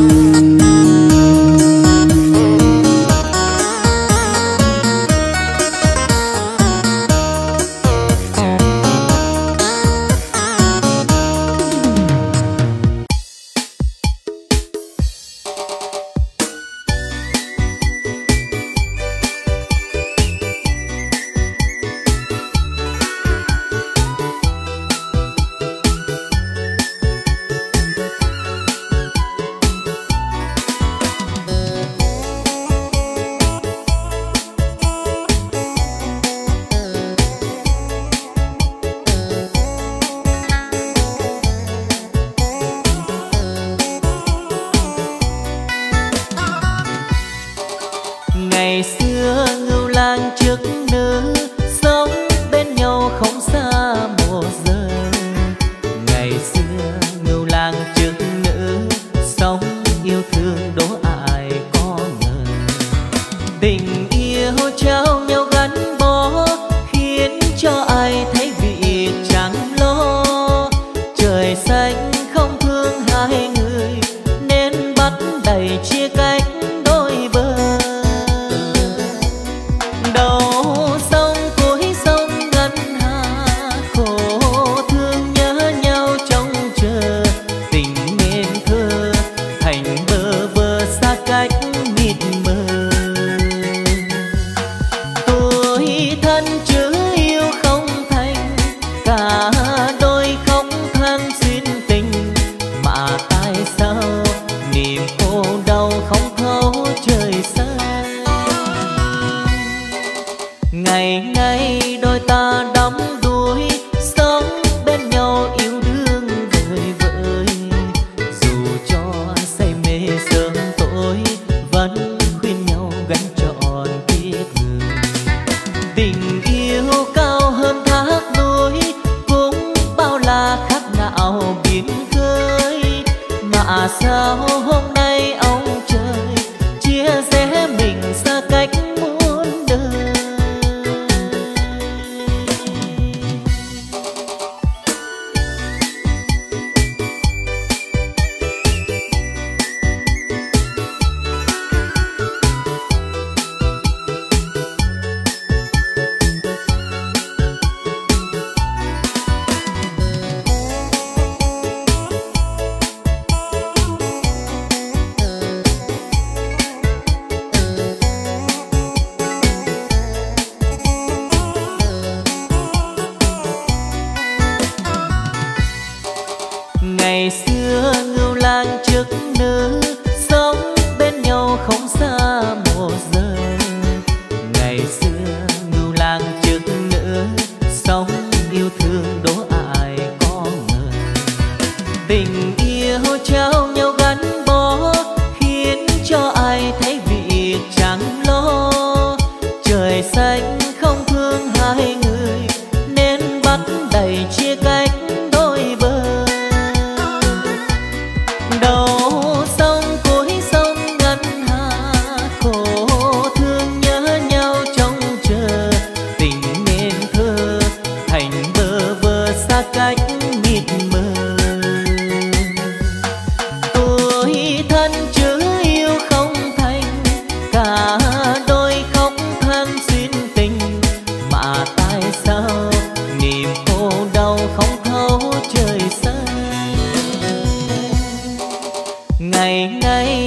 Ngày xưa ngưu lang trước nữ, sống bên nhau không xa một giờ. Ngày xưa ngưu lang trước nữ, sống yêu thương đố ai có ngờ. Tình yêu trao nhau gắn bó, khiến cho ai thấy vị chẳng lo. Trời xanh không thương hai người, nên bắt đầy chia cách đôi bờ. mà sao hôm nay ông trời chia rẽ mình xa cách muôn đời. Ngày xưa ngưu lang chức nữ sống bên nhau không xa một giờ. Ngày xưa ngưu lang chức nữ sống yêu thương đố ai có ngờ. Tình yêu trao nhau gắn bó khiến cho ai thấy việc chẳng lo. Trời xanh không thương hai người nên bắt đầy chia cách đôi bờ. Đầu sông cuối sông ngân hà khổ thương nhớ nhau trông chờ. Tình nên thơ thành bơ vơ xa cách mịt mờ. Tôi thân chứ yêu không thành, cả đôi khóc than xin tình. Mà tại sao niềm khổ đau không thấu trời xanh. Ngày ngày